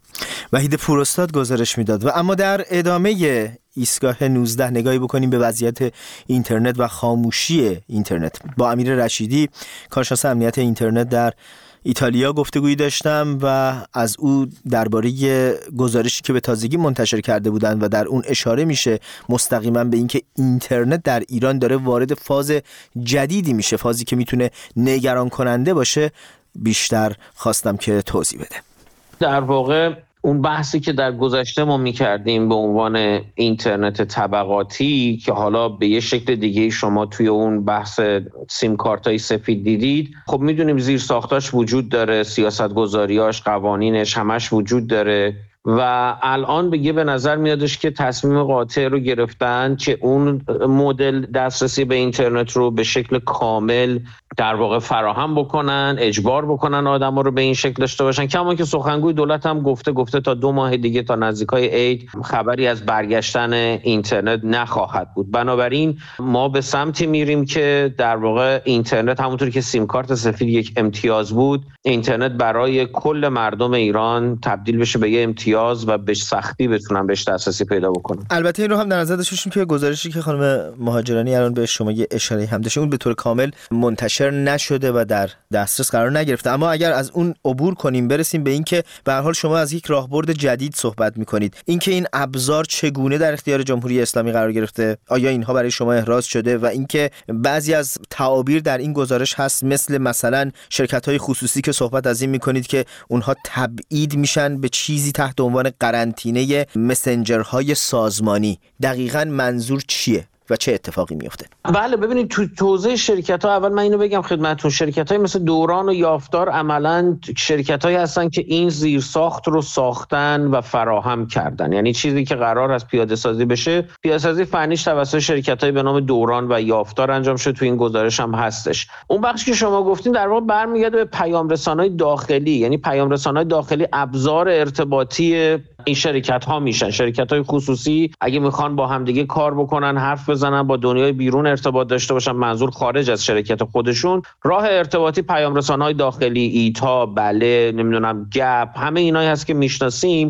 وحید پوراستاد گزارش میداد. و اما در ادامه ایستگاه 19 نگاهی بکنیم به وضعیت اینترنت و خاموشی اینترنت. با امیر رشیدی، کارشناس امنیت اینترنت در ایتالیا گفتگویی داشتم و از او درباره گزارشی که به تازگی منتشر کرده بودند و در اون اشاره میشه مستقیما به اینکه اینترنت در ایران داره وارد فاز جدیدی میشه، فازی که میتونه نگران کننده باشه، بیشتر خواستم که توضیح بده. در واقع اون بحثی که در گذشته ما می‌کردیم به عنوان اینترنت طبقاتی که حالا به یه شکل دیگه شما توی اون بحث سیم کارتای سفید دیدید، خب میدونیم زیر ساختاش وجود داره، سیاست‌گذاریاش، قوانینش همش وجود داره و الان به نظر میادش که تصمیم قاطع رو گرفتن که اون مدل دسترسی به اینترنت رو به شکل کامل در واقع فراهم بکنن، اجبار بکنن آدم‌ها رو به این شکل داشته باشن. کما که سخنگوی دولت هم گفته تا 2 ماه دیگه تا نزدیکای عید خبری از برگشتن اینترنت نخواهد بود. بنابراین ما به سمتی میریم که در واقع اینترنت همونطوری که سیم کارت سفید یک امتیاز بود، اینترنت برای کل مردم ایران تبدیل بشه به یه امتیاز و به سختی بتونن بهش دسترسی پیدا بکنن. البته این رو هم در نظر داشته باشیم که گزارشی که خانم مهاجرانی الان به شما یه اشاره هم داشته اون به طور کامل منتشر نشده و در دسترس قرار نگرفته. اما اگر از اون عبور کنیم برسیم به این که به هر حال شما از یک راهبرد جدید صحبت می‌کنید، اینکه این ابزار چگونه در اختیار جمهوری اسلامی قرار گرفته، آیا اینها برای شما احراز شده و اینکه بعضی از تعابیر در این گزارش هست مثلا شرکت‌های خصوصی که صحبت از این می‌کنید که اونها تبعید میشن به چیزی تحت عنوان قرنطینه مسنجرهای سازمانی. دقیقاً منظور چیه و چه اتفاقی میفته؟ بله ببینید تو توزیع شرکت‌ها، اول من اینو بگم خدمتتون، شرکت‌های مثل دوران و یافتار عملاً شرکت‌هایی هستن که این زیرساخت رو ساختن و فراهم کردن. یعنی چیزی که قرار است پیاده‌سازی بشه، پیاده‌سازی فنیش توسط شرکت‌های به نام دوران و یافتار انجام شده. تو این گزارش هم هستش. اون بخشی که شما گفتین در واقع برمیگرده به پیام‌رسان‌های داخلی. یعنی پیام‌رسان‌های داخلی ابزار ارتباطی این شرکت‌ها میشن. شرکت‌های خصوصی اگه میخوان با همدیگه کار بکنن، حرف بزنن، با دنیای بیرون ارتباط داشته باشن، منظور خارج از شرکت خودشون، راه ارتباطی پیام‌رسان‌های داخلی، ایتا، بله، نمیدونم، گپ، همه اینایی هست که میشناسیم.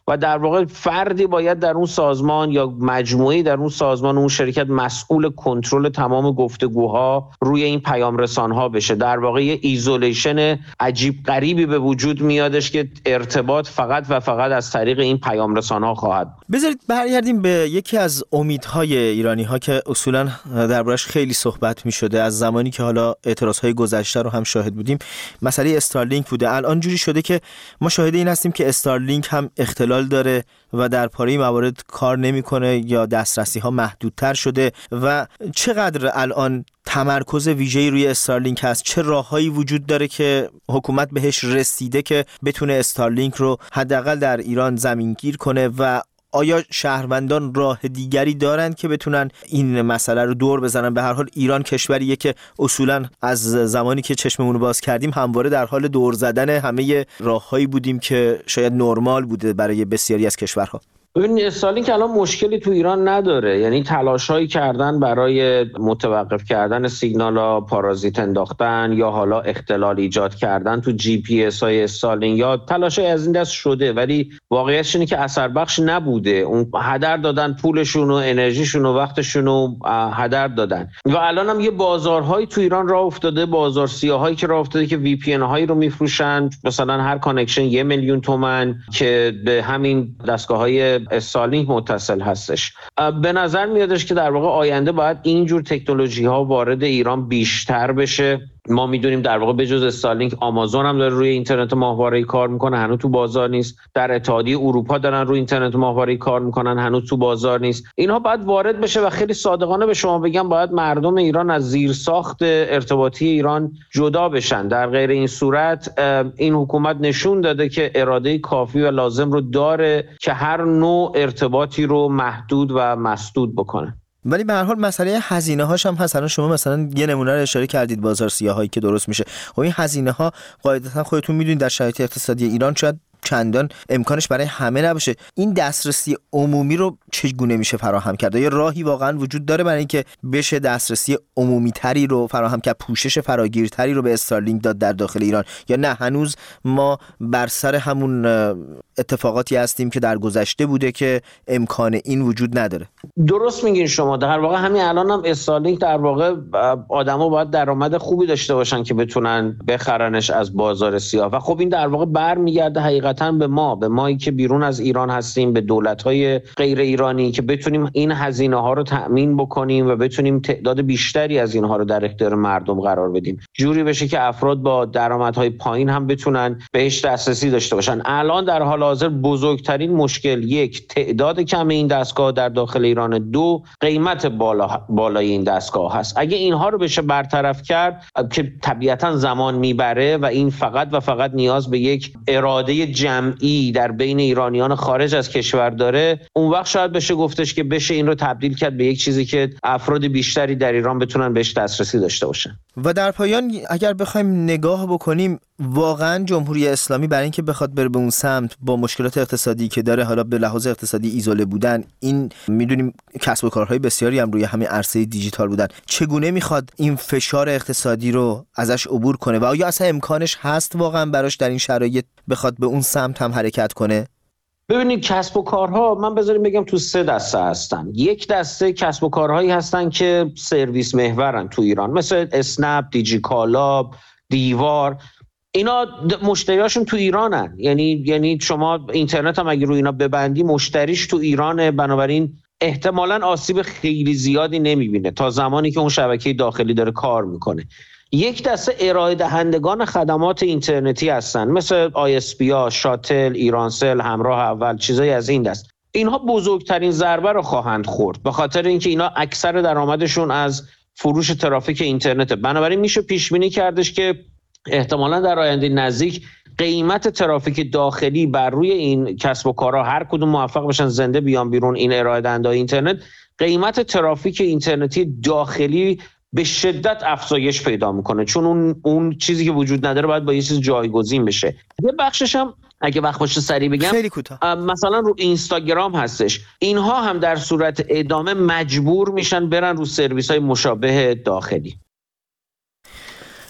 و در واقع فردی باید در اون سازمان یا مجموعه‌ای در اون سازمان اون شرکت مسئول کنترل تمام گفتگوها روی این پیام رسان‌ها بشه. در واقع یه ایزولیشن عجیب غریبی به وجود میادش که ارتباط فقط و فقط از طریق این پیام رسان‌ها خواهد. بذارید برگردیم به یکی از امیدهای ایرانی‌ها که اصولاً دربارش خیلی صحبت می‌شده از زمانی که حالا اعتراضهای گذشته رو هم شاهد بودیم، مسئله استارلینک بوده. الان جوری شده که ما شاهد این هستیم که استارلینک هم اختلال داره و در پاره موارد کار نمی‌کنه یا دسترسی‌ها محدودتر شده. و چقدر الان تمرکز ویژه‌ای روی استارلینک هست؟ چه راههایی وجود داره که حکومت بهش رسیده که بتونه استارلینک رو حداقل در ایران زمینگیر کنه؟ و آیا شهروندان راه دیگری دارند که بتونن این مسئله رو دور بزنن؟ به هر حال ایران کشوریه که اصولاً از زمانی که چشممون رو باز کردیم همواره در حال دور زدن همه راههایی بودیم که شاید نرمال بوده برای بسیاری از کشورها. ببین استارلینک الان مشکلی تو ایران نداره، یعنی تلاش‌هایی کردن برای متوقف کردن سیگنال‌ها، پارازیت انداختن یا حالا اختلال ایجاد کردن تو جی پی اس های استارلینک یا تلاش‌های از این دست شده، ولی واقعیتش اینه که اثر بخش نبوده. اون هدر دادن پولشون و انرژیشون و وقتشون رو هدر دادن. و الان هم یه بازارهایی تو ایران راه افتاده، بازار سیاهایی که راه افتاده که وی پی ان هایی رو میفروشن، مثلا هر کانکشن 1 میلیون تومان که به همین دستگاه‌های استارلینک متصل هستش. به نظر میادش که در واقع آینده باید اینجور تکنولوژی ها وارد ایران بیشتر بشه. ما میدونیم در واقع بجز استارلینک آمازون هم داره روی اینترنت ماهواره‌ای کار میکنه، هنوز تو بازار نیست. در اتحادیه اروپا دارن روی اینترنت ماهواره‌ای کار میکنن، هنوز تو بازار نیست. اینها باید وارد بشه و خیلی صادقانه به شما بگم باید مردم ایران از زیرساخت ارتباطی ایران جدا بشن. در غیر این صورت این حکومت نشون داده که اراده کافی و لازم رو داره که هر نوع ارتباطی رو محدود و مسدود بکنه. ولی به هر حال مسئله هزینه هاش هم هست. شما مثلا یه نمونه رو اشاره کردید، بازار سیاهایی که درست میشه. خب این هزینه ها قاعدتا خودتون میدونید در شرایط اقتصادی ایران شاید چندان امکانش برای همه نباشه. این دسترسی عمومی رو چگونه میشه فراهم کرد؟ یا راهی واقعا وجود داره برای اینکه بشه دسترسی عمومی تری رو فراهم کرد، پوشش فراگیرتری رو به استارلینک داد در داخل ایران؟ یا نه هنوز ما بر سر همون اتفاقاتی هستیم که در گذشته بوده که امکان این وجود نداره؟ درست میگین شما. در واقع همین الان هم استارلینک در واقع آدما باید درآمد خوبی داشته باشن که بتونن بخرنش از بازار سیاه و خب این در واقع برمیگرده حقیقتاً به مایی که بیرون از ایران هستیم، به دولت‌های غیر ایرانی که بتونیم این هزینه‌ها رو تأمین بکنیم و بتونیم تعداد بیشتری از اینها رو در اختیار مردم قرار بدیم، جوری بشه که افراد با درآمدهای پایین هم بتونن بهش دسترسی داشته باشن. الان در حال حاضر بزرگترین مشکل یک تعداد کم این دستگاه در داخل ایران، دو قیمت بالای این دستگاه هست. اگه اینها رو بشه برطرف کرد که طبیعتاً زمان میبره و این فقط و فقط نیاز به یک اراده جمعی در بین ایرانیان خارج از کشور داره، اون وقت شاید بشه گفتش که بشه این رو تبدیل کرد به یک چیزی که افراد بیشتری در ایران بتونن بهش دسترسی داشته باشن. و در پایان اگر بخوایم نگاه بکنیم، واقعا جمهوری اسلامی برای اینکه بخواد بره به اون سمت با مشکلات اقتصادی که داره، حالا به لحاظ اقتصادی ایزوله بودن، این میدونیم کسب و کارهای بسیاری هم روی همین عرصه دیجیتال بودن، چگونه میخواد این فشار اقتصادی رو ازش عبور کنه و آیا اصلا امکانش هست واقعا براش در این شرایط بخواد به اون سمت هم حرکت کنه؟ ببینید کسب و کارها من بذاریم بگم تو 3 دسته هستن. یک دسته کسب و کارهایی هستن که سرویس محورن تو ایران، مثل اسنپ، دیجیکالا، دیوار. اینا مشتریاشون تو ایرانن، یعنی شما اینترنت هم اگه روی اینا ببندی مشتریش تو ایرانه، بنابراین احتمالاً آسیب خیلی زیادی نمیبینه تا زمانی که اون شبکه داخلی داره کار میکنه. یک دسته ارائه دهندگان خدمات اینترنتی هستن، مثل ISP، شاتل، ایرانسل، همراه اول، چیزایی از این دست. اینها بزرگترین ضربه رو خواهند خورد به خاطر اینکه اینا اکثر درآمدشون از فروش ترافیک اینترنته. بنابراین میشه پیش بینی کردش که احتمالاً در آینده نزدیک قیمت ترافیک داخلی بر روی این کسب و کارها، هر کدوم موفق بشن زنده بیان بیرون این ارائه دهنده اینترنت، قیمت ترافیک اینترنتی داخلی به شدت افزایش پیدا میکنه، چون اون چیزی که وجود نداره باید با یه چیز جایگزین بشه. یه بخشش هم اگه وقت باشه سریع بگم، خیلی کوتاه، مثلا رو اینستاگرام هستش. اینها هم در صورت ادامه مجبور میشن برن رو سرویس های مشابه داخلی.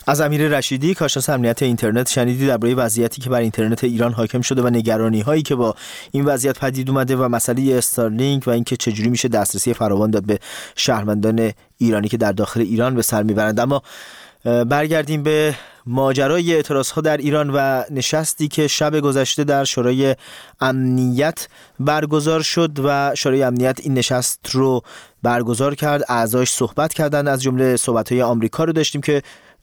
از امیر رشیدی کارشناس امنیت اینترنت شنیدی درباره وضعیتی که بر اینترنت ایران حاکم شده و نگرانی هایی که با این وضعیت پدید اومده و مسئله استارلینک و اینکه چجوری میشه دسترسی فراوان داد به شهروندان ایرانی که در داخل ایران به سر میبرند. اما برگردیم به ماجرای اعتراضها در ایران و نشستی که شب گذشته در شورای امنیت برگزار شد و شورای امنیت این نشست رو برگزار کرد. اعضاش صحبت کردن، از جمله صحبت‌های آمریکا رو داشتیم که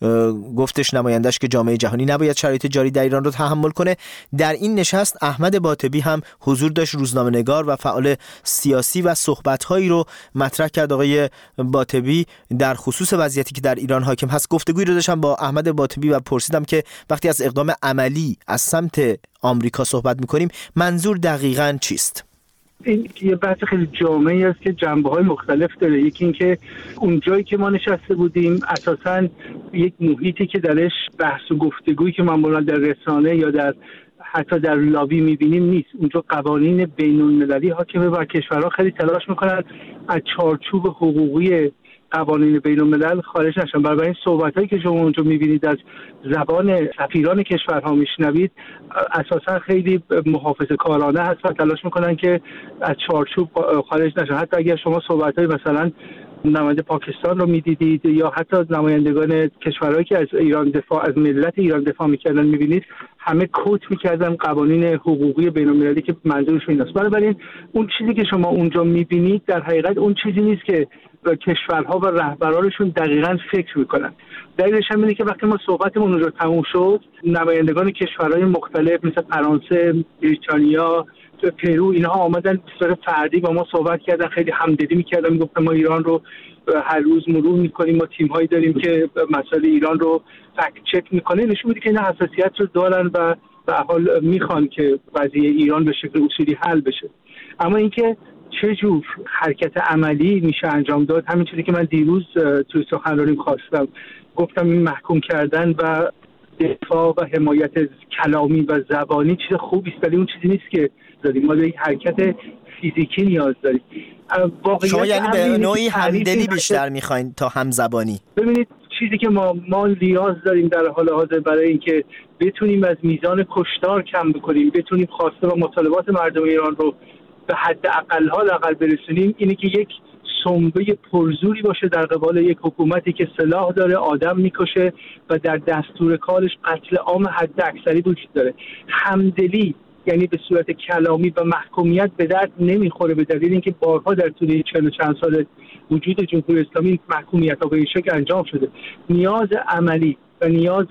گفتش نمایندش که جامعه جهانی نباید شرایط جاری در ایران رو تحمل کنه. در این نشست احمد باطبی هم حضور داشت، روزنامه‌نگار و فعال سیاسی، و صحبت‌هایی رو مطرح کرد. آقای باطبی در خصوص وضعیتی که در ایران حاکم هست گفتگویی رو داشتم با احمد باطبی و پرسیدم که وقتی از اقدام عملی از سمت آمریکا صحبت می‌کنیم منظور دقیقاً چیست؟ این یه بحث خیلی جامعی است که جنبه‌های مختلف داره. یکی این که اون جایی که ما نشسته بودیم اساساً یک محیطی که درش بحث و گفتگویی که معمولاً در رسانه یا حتی در لابی می‌بینیم نیست. اونجا قوانین بین‌المللی حاکمه و کشورها خیلی تلاش می‌کنن از چارچوب حقوقی قوانین بین‌الملل خارج نشن. برای این صحبتایی که شما اونجا می‌بینید از زبان سفیران کشورها میشنوید اساسا خیلی محافظه‌کارانه هست و تلاش میکنن که از چارچوب خارج نشن. حتی اگر شما صحبتای مثلا نماینده پاکستان رو میدیدید یا حتی نمایندگان کشورهایی که از ایران از ملت ایران دفاع میکردن میبینید همه کوت میکردن قوانین حقوقی بین‌المللی که منظورشون این است. بنابراین اون چیزی که شما اونجا میبینید در حقیقت اون چیزی نیست که کشورها و رهبرانشون دقیقاً فکر میکنن. دلیلش هم اینه که وقتی ما صحبتمون اونجا تموم شد نمایندگان کشورهای مختلف مثل فرانسه، بریتانیا، پرو اینها آمدن به صورت فردی با ما صحبت کردن، خیلی همدلی میکردن، میگفتن ما ایران رو هر روز مرور میکنیم، ما تیم‌هایی داریم که مسائل ایران رو فکت چک میکنه. نشون میده که اینا حساسیت رو دارن و به حال میخوان که قضیه ایران به شکل اصولی حل بشه. اما اینکه چه جور حرکت عملی میشه انجام داد، همین چیزی که من دیروز توی سخنرانیم خواستم گفتم، این محکوم کردن و دفاع و حمایت کلامی و زبانی چیز خوبی است، ولی اون چیزی نیست که داریم. ما یک حرکت فیزیکی نیاز داریم. شما یعنی به نوعی همدلی بیشتر میخواین تا هم زبانی؟ ببینید چیزی که ما نیاز داریم در حال حاضر برای اینکه بتونیم از میزان کشتار کم بکنیم، بتونیم خواسته و مطالبات مردم ایران رو به حد اقل برسونیم، اینه که یک سنبه پرزوری باشه در قبال یک حکومتی که سلاح داره، آدم میکشه و در دستور کارش قتل عام حد اکثری وجود داره. همدلی یعنی به صورت کلامی و محکومیت به درد نمیخوره، به دلیل اینکه بارها در طول 40 و چند سال وجود جمهوری اسلامی محکومیت ها به این شکل انجام شده. نیاز عملی و نیاز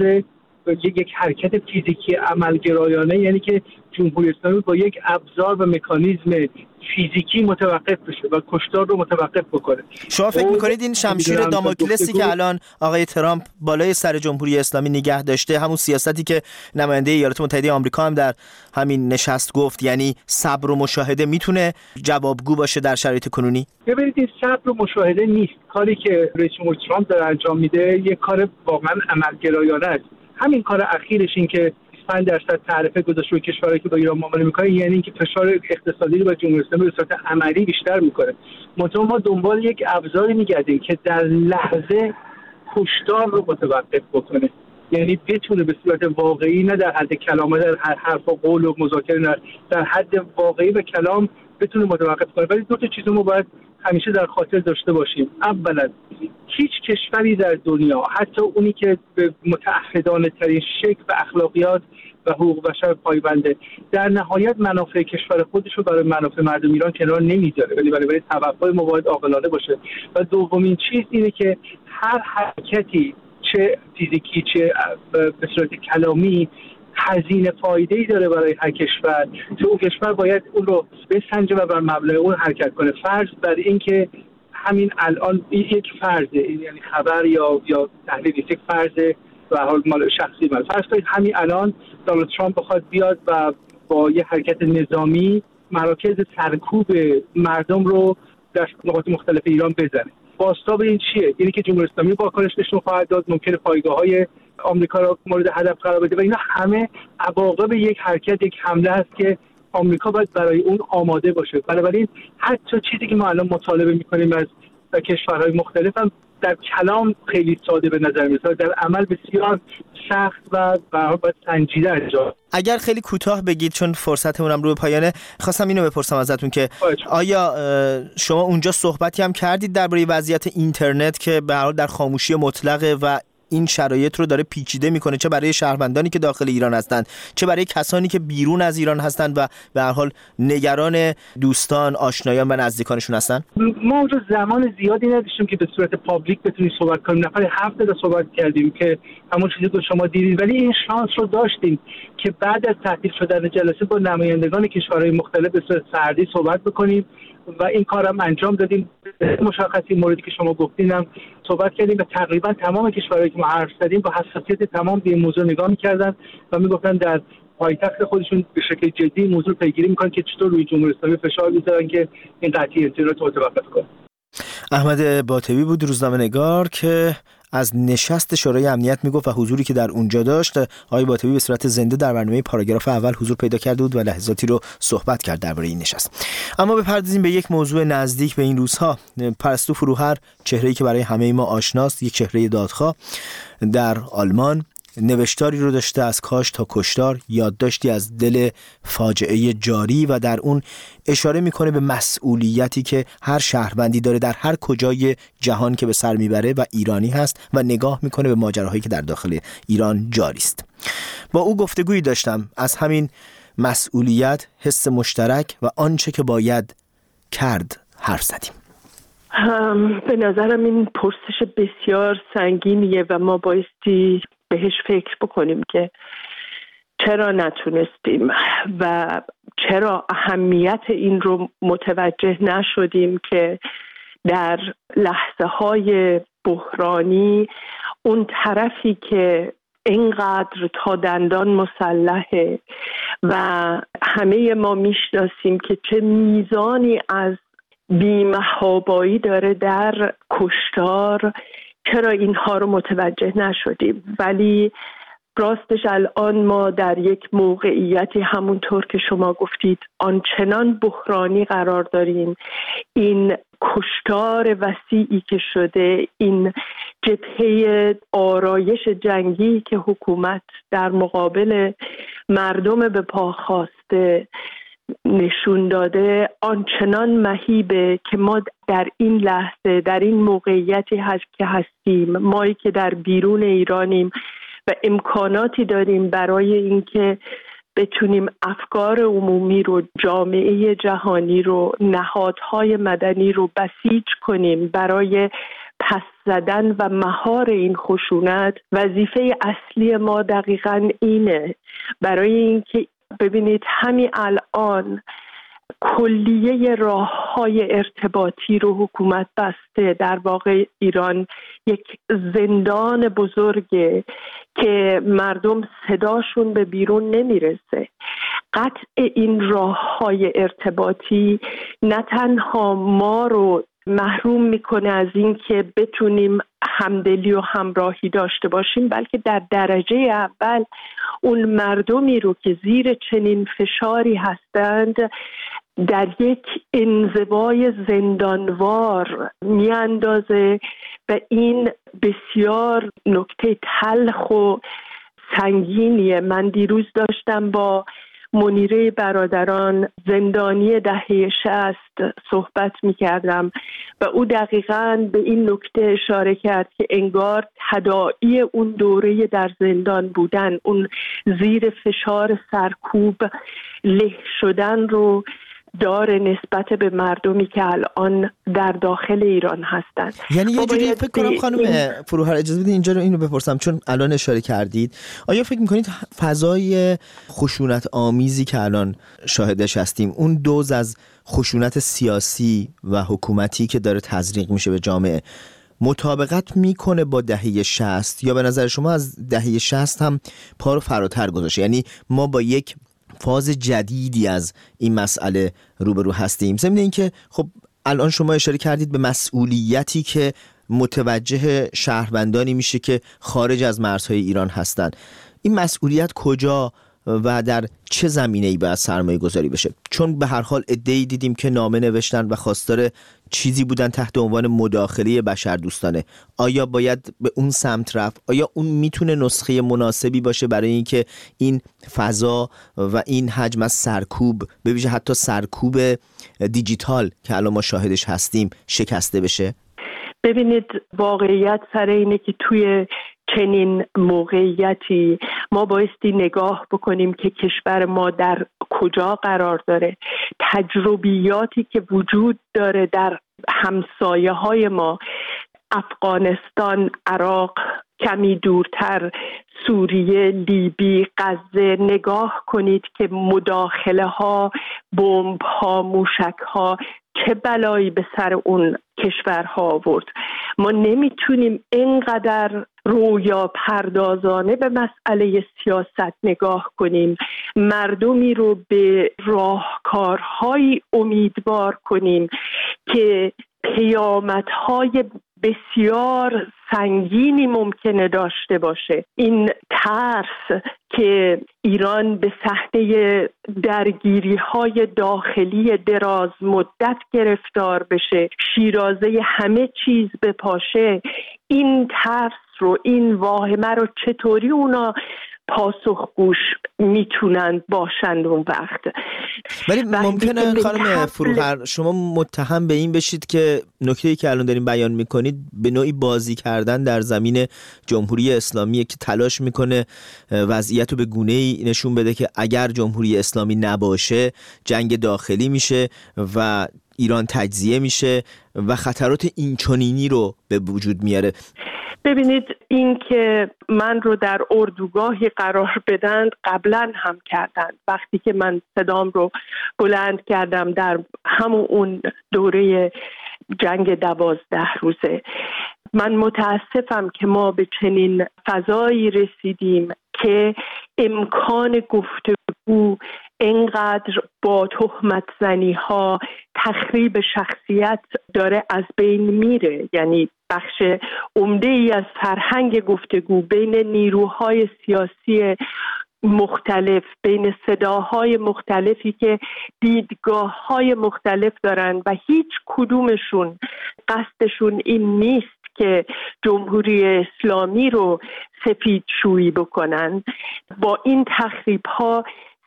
یک حرکت فیزیکی عملگرایانه، یعنی که جمهوری اسلامی با یک ابزار و مکانیزم فیزیکی متوقف بشه و کشتار رو متوقف بکنه. شما فکر میکنید این شمشیر داموکلسی که الان آقای ترامپ بالای سر جمهوری اسلامی نگه داشته، همون سیاستی که نماینده ایالات متحده آمریکا هم در همین نشست گفت، یعنی صبر و مشاهده، میتونه جوابگو باشه در شرایط کنونی؟ ببینید این صبر و مشاهده نیست. کاری که رئیس جمهور ترامپ داره انجام میده یک کار واقعا عملگرایانه است. همین کار اخیرش این که 5% تعرفه گذاشته روی کشورهایی که با ایران معامله میکنه، یعنی اینکه فشار اقتصادی رو بر جمهوری اسلامی به صورت عملی بیشتر میکنه. منتها ما دنبال یک ابزاری میگردیم که در لحظه کشتار رو متوقف بکنه، یعنی بتونه به صورت واقعی، نه در حد کلام، در حرف و قول و مذاکره، نه در حد واقعی و کلام بتونه متوقف کنه. ولی دو تا چیزو ما باید همیشه در خاطر داشته باشیم. اولا هیچ کشوری در دنیا، حتی اونی که به متعهدانه ترین شکل و اخلاقیات و حقوق بشر پایبنده، در نهایت منافع کشور خودش رو برای منافع مردم ایران کنار نمیذاره، ولی برای توقع ما باید عاقلانه باشه. و دومین چیز اینه که هر حرکتی، چه فیزیکی چه به صورت کلامی، هزینه فایده‌ای داره برای هر کشور که اون کشور باید اون رو بسنجه و بر مبلغ اون حرکت کنه. فرض بر این که همین الان یک فرضه، یعنی خبر یا تحلیل یک فرضه و حال مال شخصی من، فرض کنید همین الان دونالد ترامپ بخواد بیاد و با یه حرکت نظامی مراکز سرکوب مردم رو در نقاط مختلف ایران بزنه. بازتاب این چیه؟ یعنی که جمهوری اسلامی واکنش نشون خواهد داد، ممکنه پایگاه‌های آمریکا را مورد هدف قرار بده و اینا همه عواقب یک حرکت، یک حمله است که آمریکا باید برای اون آماده باشه. بنابراین حتی چیزی که ما الان مطالبه می‌کنیم از و کشورهای مختلف هم در کلام خیلی ساده به نظر میاد، در عمل بسیار سخت و باید سنجیده انجام. اگر خیلی کوتاه بگید چون فرصتمون هم رو به پایانه، خواستم اینو بپرسم ازتون که آیا شما اونجا صحبتی هم کردید درباره وضعیت اینترنت که به هر حال در خاموشی مطلقه و این شرایط رو داره پیچیده میکنه، چه برای شهروندانی که داخل ایران هستند چه برای کسانی که بیرون از ایران هستند و به هر حال نگران دوستان، آشنایان و نزدیکانشون هستن؟ ما اونجا زمان زیادی نداشتیم که به صورت پابلیک بتونیم صحبت کنیم. نفر 7 دقیقه صحبت کردیم که همون چیزی که شما دیدید، ولی این شانس رو داشتیم که بعد از تعطیل شدن جلسه با نمایندگان کشورهای مختلف به صورت فردی صحبت بکنیم و این کارم انجام دادیم. مشخصی موردی که شما گفتین هم صحبت کردیم و تقریبا تمام کشورهایی که ما حرف زدیم با حساسیت تمام به این موضوع نگاه می‌کردن و میگفتن در پایتخت خودشون به شکل جدی موضوع پیگیری می‌کنن که چطور روی جمهوری اسلامی فشار بذارن که این قطعی اینترنت رو متوقف کنه. احمد باطبی بود، روزنامه‌نگار که از نشست شورای امنیت میگفت و حضوری که در اونجا داشت. آقای باطبی به صورت زنده در برنامه پاراگراف اول حضور پیدا کرده بود و لحظاتی رو صحبت کرد درباره این نشست. اما بپردازیم به یک موضوع نزدیک به این روزها. پرستو فروهر، چهره‌ای که برای همه ما آشناست، یک چهره دادخواه، در آلمان نوشتاری رو داشته از کاش تا کشتار، یادداشتی از دل فاجعه جاری و در اون اشاره میکنه به مسئولیتی که هر شهروندی داره در هر کجای جهان که به سر میبره و ایرانی هست و نگاه میکنه به ماجراهایی که در داخل ایران جاری است. با او گفتگویی داشتم، از همین مسئولیت، حس مشترک و آنچه که باید کرد حرف زدیم. به نظرم این پرسش بسیار سنگینیه و ما بایستی بهش فکر بکنیم که چرا نتونستیم و چرا اهمیت این رو متوجه نشدیم که در لحظه های بحرانی اون طرفی که اینقدر تا دندان مسلحه و همه ما میشناسیم که چه میزانی از بی‌محابایی داره در کشتار، چرا اینها رو متوجه نشدیم. ولی راستش الان ما در یک موقعیتی همونطور که شما گفتید آنچنان بحرانی قرار داریم. این کشتار وسیعی که شده، این جبهه آرایش جنگی که حکومت در مقابل مردم به پا خواسته نشون داده، آنچنان مهیبه که ما در این لحظه، در این موقعیتی که هستیم، مایی که در بیرون ایرانیم و امکاناتی داریم برای اینکه بتونیم افکار عمومی رو، جامعه جهانی رو، نهادهای مدنی رو بسیج کنیم برای پس زدن و مهار این خشونت. وظیفه اصلی ما دقیقاً اینه، برای اینکه ببینید همین الان کلیه راه‌های ارتباطی رو حکومت بسته. در واقع ایران یک زندان بزرگه که مردم صداشون به بیرون نمیرسه. قطع این راه‌های ارتباطی نه تنها ما رو محروم میکنه از این که بتونیم همدلی و همراهی داشته باشیم، بلکه در درجه اول اون مردمی رو که زیر چنین فشاری هستند در یک انزوای زندانوار میاندازه و این بسیار نکته تلخ و سنگینیه. من دیروز داشتم با منیره برادران زندانی دهه 60 صحبت می‌کردم و او دقیقاً به این نکته اشاره کرد که انگار تداعی اون دوره در زندان بودن، اون زیر فشار سرکوب له شدن رو داره نسبت به مردمی که الان در داخل ایران هستند. یعنی یه جوری فکر کنم خانم فروهر، اجازه بدید اینجا رو اینو بپرسم چون الان اشاره کردید، آیا فکر میکنید فضای خشونت آمیزی که الان شاهدش هستیم، اون دوز از خشونت سیاسی و حکومتی که داره تزریق میشه به جامعه، مطابقت میکنه با دهه 60 یا به نظر شما از دهه 60 هم پا رو فراتر گذاشته؟ یعنی ما با یک فاز جدیدی از این مسئله روبرو هستیم. ضمن اینکه خب الان شما اشاره کردید به مسئولیتی که متوجه شهروندانی میشه که خارج از مرزهای ایران هستند. این مسئولیت کجا و در چه زمینه‌ای باید سرمایه گذاری بشه؟ چون به هر حال عده‌ای دیدیم که نامه نوشتن و خواستار چیزی بودن تحت عنوان مداخله بشردوستانه. آیا باید به اون سمت رفت؟ آیا اون میتونه نسخه مناسبی باشه برای اینکه این فضا و این حجم از سرکوب، به ویژه حتی سرکوب دیجیتال که الان ما شاهدش هستیم، شکسته بشه؟ ببینید، واقعیت سر اینه که توی چنین موقعیتی ما بایستی نگاه بکنیم که کشور ما در کجا قرار داره، تجربیاتی که وجود داره در همسایه های ما، افغانستان، عراق، کمی دورتر سوریه، لیبی، غزه، نگاه کنید که مداخله ها، بمب ها، موشک ها چه بلایی به سر اون کشورها آورد. ما نمیتونیم اینقدر رویا پردازانه به مسئله سیاست نگاه کنیم، مردمی رو به راهکارهایی امیدوار کنیم که پیامدهای بسیار سنگینی ممکنه داشته باشه. این ترس که ایران به صحنه درگیری‌های داخلی دراز مدت گرفتار بشه، شیرازه همه چیز بپاشه، این ترس رو، این واهمه رو چطوری اونا پاسخگوش میتونن باشند اون وقت؟ ولی ممکنه خانم فروهر شما متهم به این بشید که نکته‌ای که الان دارین بیان میکنید به نوعی بازی کردن در زمین جمهوری اسلامی که تلاش میکنه وضعیت رو به گونه‌ای نشون بده که اگر جمهوری اسلامی نباشه جنگ داخلی میشه و ایران تجزیه میشه و خطرات اینچنینی رو به وجود میاره. ببینید، این که من رو در اردوگاهی قرار بدند قبلا هم کردند. وقتی که من صدام رو بلند کردم در همون اون دوره جنگ 12 روزه، من متاسفم که ما به چنین فضایی رسیدیم که امکان گفتگو اینقدر با تهمت زنی ها، تخریب شخصیت داره از بین میره. یعنی بخش عمده ای از فرهنگ گفتگو بین نیروهای سیاسی مختلف، بین صداهای مختلفی که دیدگاه‌های مختلف دارن و هیچ کدومشون قصدشون این نیست که جمهوری اسلامی رو سفیدشویی بکنن، با این تخریب‌ها،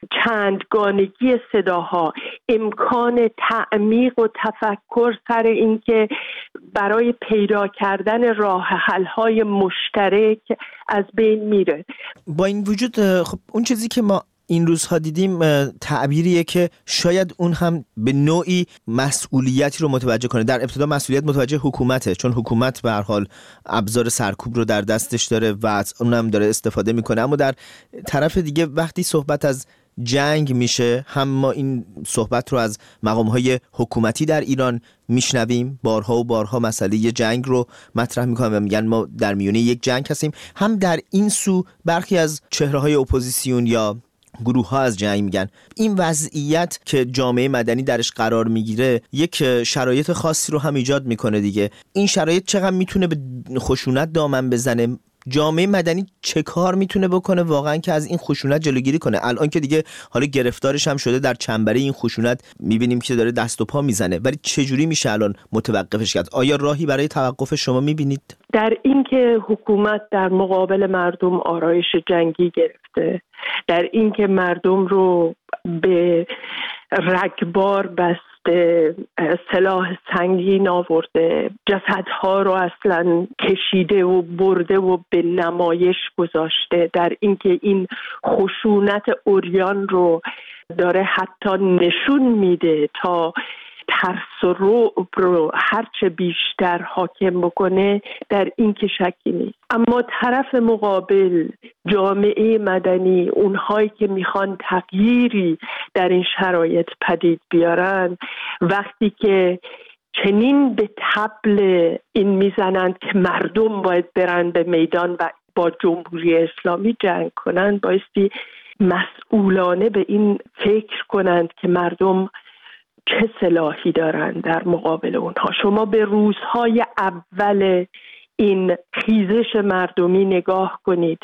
چندگانگی صداها، امکان تعمیق و تفکر سر این که برای پیدا کردن راه حل‌های مشترک از بین میره. با این وجود خب اون چیزی که ما این روزها دیدیم تعبیریه که شاید اون هم به نوعی مسئولیتی رو متوجه کنه. در ابتدا مسئولیت متوجه حکومته، چون حکومت به هر حال ابزار سرکوب رو در دستش داره و از اونم داره استفاده میکنه. اما در طرف دیگه وقتی صحبت از جنگ میشه، هم ما این صحبت رو از مقام‌های حکومتی در ایران میشنویم، بارها و بارها مسئله جنگ رو مطرح میکنن و میگن ما در میونه یک جنگ هستیم. هم در این سو برخی از چهره‌های اپوزیسیون یا گروه ها از جنگ میگن. این وضعیت که جامعه مدنی درش قرار میگیره یک شرایط خاصی رو هم ایجاد میکنه دیگه. این شرایط چقدر میتونه به خشونت دامن بزنه؟ جامعه مدنی چه کار میتونه بکنه واقعا که از این خشونت جلوگیری کنه؟ الان که دیگه حالا گرفتارش هم شده در چنبره این خشونت، میبینیم که داره دست و پا میزنه، ولی چجوری میشه الان متوقفش کرد؟ آیا راهی برای توقف شما میبینید؟ در اینکه حکومت در مقابل مردم آرایش جنگی گرفته، در اینکه مردم رو به رگبار بسته، سلاح سنگین آورده، جسدها رو اصلا کشیده و برده و به نمایش گذاشته، در اینکه این خشونت عریان رو داره حتی نشون میده تا ترس و رعب رو هرچه بیشتر حاکم بکنه، در این که شکی نیست. اما طرف مقابل، جامعه مدنی، اونهایی که میخوان تغییری در این شرایط پدید بیارن، وقتی که چنین به طبل این میزنند که مردم باید برن به میدان و با جمهوری اسلامی جنگ کنند، بایستی مسئولانه به این فکر کنند که مردم چه سلاحی دارن در مقابل اونها. شما به روزهای اول این خیزش مردمی نگاه کنید،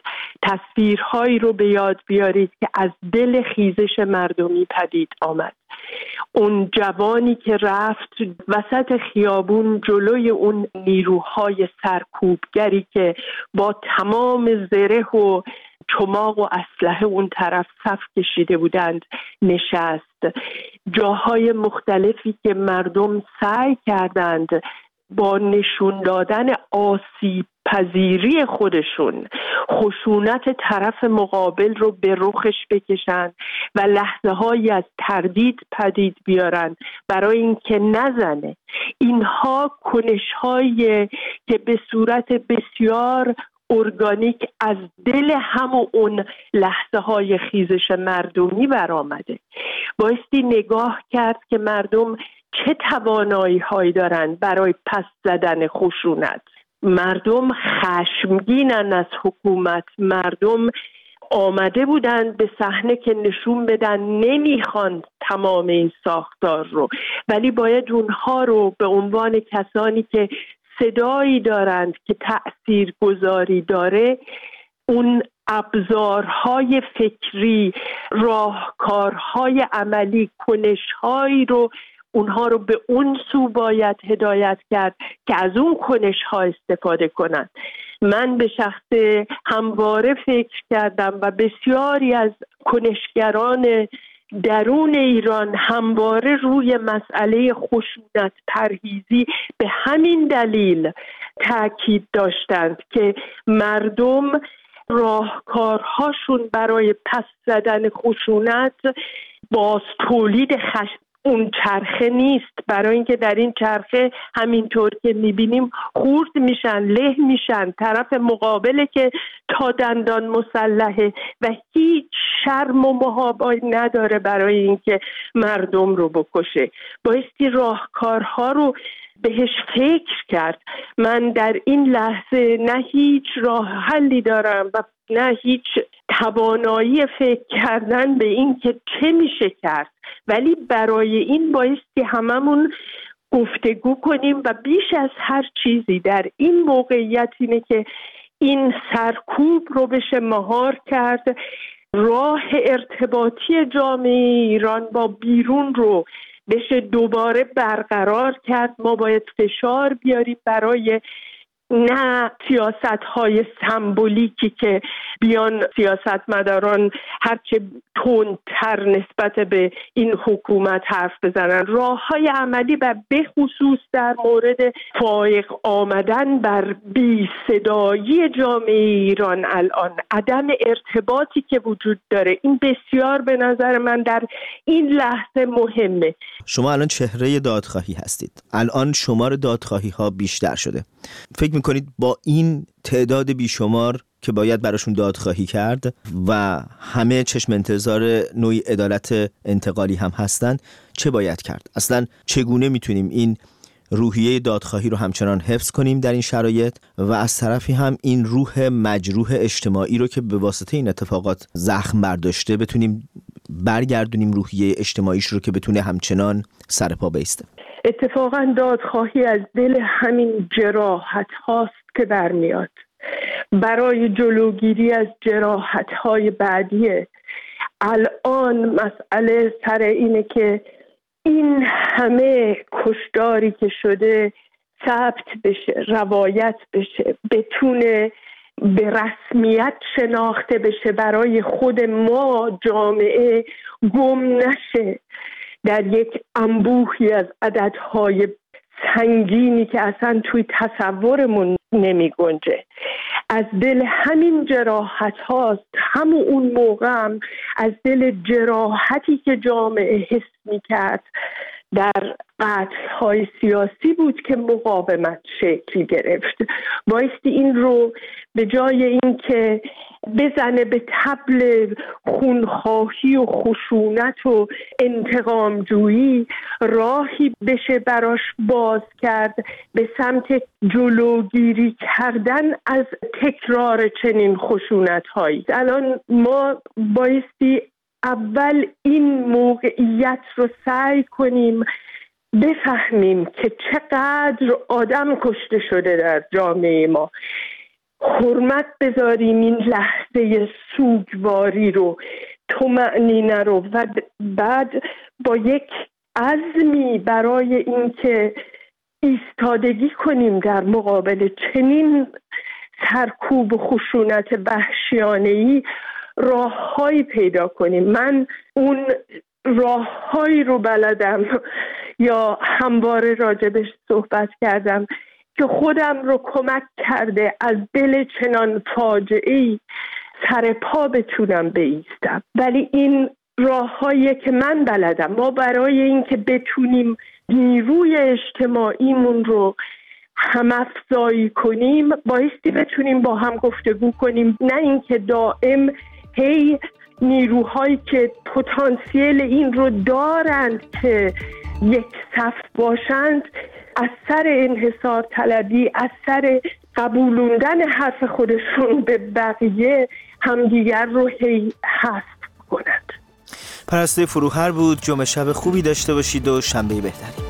تصویرهایی رو به یاد بیارید که از دل خیزش مردمی پدید آمد. اون جوانی که رفت وسط خیابون جلوی اون نیروهای سرکوبگری که با تمام زره و چماق و اسلحه اون طرف صف کشیده بودند نشست. جاهای مختلفی که مردم سعی کردند با نشون دادن آسیب پذیری خودشون خشونت طرف مقابل رو به رخش بکشن و لحظه هایی از تردید پدید بیارن برای اینکه نزنه. اینها کنش هایی که به صورت بسیار ارگانیک از دل همون لحظه های خیزش مردمی برآمده. بایستی نگاه کرد که مردم چه توانایی هایی دارند برای پس زدن خشونت. مردم خشمگینن از حکومت، مردم آمده بودند به صحنه که نشون بدن نمیخوان تمام این ساختار رو، ولی باید اونها رو به عنوان کسانی که صدایی دارند که تأثیر گذاری داره، اون ابزارهای فکری، راهکارهای عملی، کنشهایی رو اونها رو به اون سو باید هدایت کرد که از اون کنش‌ها استفاده کنند. من به شخص همواره فکر کردم و بسیاری از کنشگران درون ایران همواره روی مسئله خشونت پرهیزی به همین دلیل تاکید داشتند که مردم راهکارهاشون برای پس زدن خشونت باز تولید اون چرخه نیست، برای اینکه در این چرخه همینطور که میبینیم خورد میشن، له میشن، طرف مقابله که تا دندان مسلحه و هیچ شرم و محابایی نداره برای اینکه مردم رو بکشه. بایستی راهکارها رو بهش فکر کرد. من در این لحظه نه هیچ راه حلی دارم و نه هیچ توانایی فکر کردن به این که چه میشه کرد، ولی برای این بایستی هممون گفتگو کنیم و بیش از هر چیزی در این موقعیت اینه که این سرکوب رو بشه مهار کرد، راه ارتباطی جامعه ایران با بیرون رو بشه دوباره برقرار کرد. ما باید فشار بیاریم برای نه سیاست‌های سمبولیکی که بیان سیاستمداران هرچه تندتر نسبت به این حکومت حرف بزنن، راه‌های عملی و به خصوص در مورد فائق آمدن بر بی صدایی جامعه ایران الان، عدم ارتباطی که وجود داره، این بسیار به نظر من در این لحظه مهمه. شما الان چهره دادخواهی هستید، الان شمار دادخواهی ها بیشتر شده. فکر میکنید با این تعداد بیشمار که باید براشون دادخواهی کرد و همه چشم انتظار نوعی عدالت انتقالی هم هستن، چه باید کرد؟ اصلا چگونه میتونیم این روحیه دادخواهی رو همچنان حفظ کنیم در این شرایط و از طرفی هم این روح مجروح اجتماعی رو که به واسطه این اتفاقات زخم برداشته بتونیم برگردونیم روحیه اجتماعیش رو که بتونه همچنان سر پا بایسته؟ اتفاقا دادخواهی از دل همین جراحت هاست که برمیاد، برای جلوگیری از جراحت های بعدیه. الان مسئله سر اینه که این همه کشداری که شده ثبت بشه، روایت بشه، بتونه به رسمیت شناخته بشه، برای خود ما جامعه گم نشه در یک انبوهی از عددهای سنگینی که اصلا توی تصورمون نمی گنجه. از دل همین جراحت هاست، همون اون موقع هم از دل جراحتی که جامعه حس می کرد در قطعهای سیاسی بود که مقاومت شکل گرفت. بایستی این رو به جای این که بزنه به طبل خونخواهی و خشونت و انتقامجویی، راهی بشه براش باز کرد به سمت جلوگیری کردن از تکرار چنین خشونت‌هایی. الان ما بایستی اول این موقعیت رو سعی کنیم بفهمیم که چقدر آدم کشته شده در جامعه ما. حرمت بذاریم این لحظه سوگواری رو، طمأنینه رو، و بعد با یک عزمی برای اینکه ایستادگی کنیم در مقابل چنین سرکوب و خشونت وحشیانه‌ای راه‌هایی پیدا کنیم. من اون راه‌هایی رو بلدم یا همواره راجبش صحبت کردم که خودم رو کمک کرده از دل چنان فاجعه‌ای سر پا بتونم بایستم. ولی این راه‌هایی که من بلدم، ما برای اینکه بتونیم نیروی اجتماعیمون رو هم‌افزایی کنیم بایستی بتونیم با هم گفتگو کنیم، نه اینکه دائم هی نیروهایی که پتانسیل این رو دارند که یک صف باشند از سر انحصار طلبی، از سر قبولوندن حرف خودشون به بقیه همدیگر رو هی حذف کنند. پرستوی فروهر بود. جمعه شب خوبی داشته باشید و شنبه بهتری.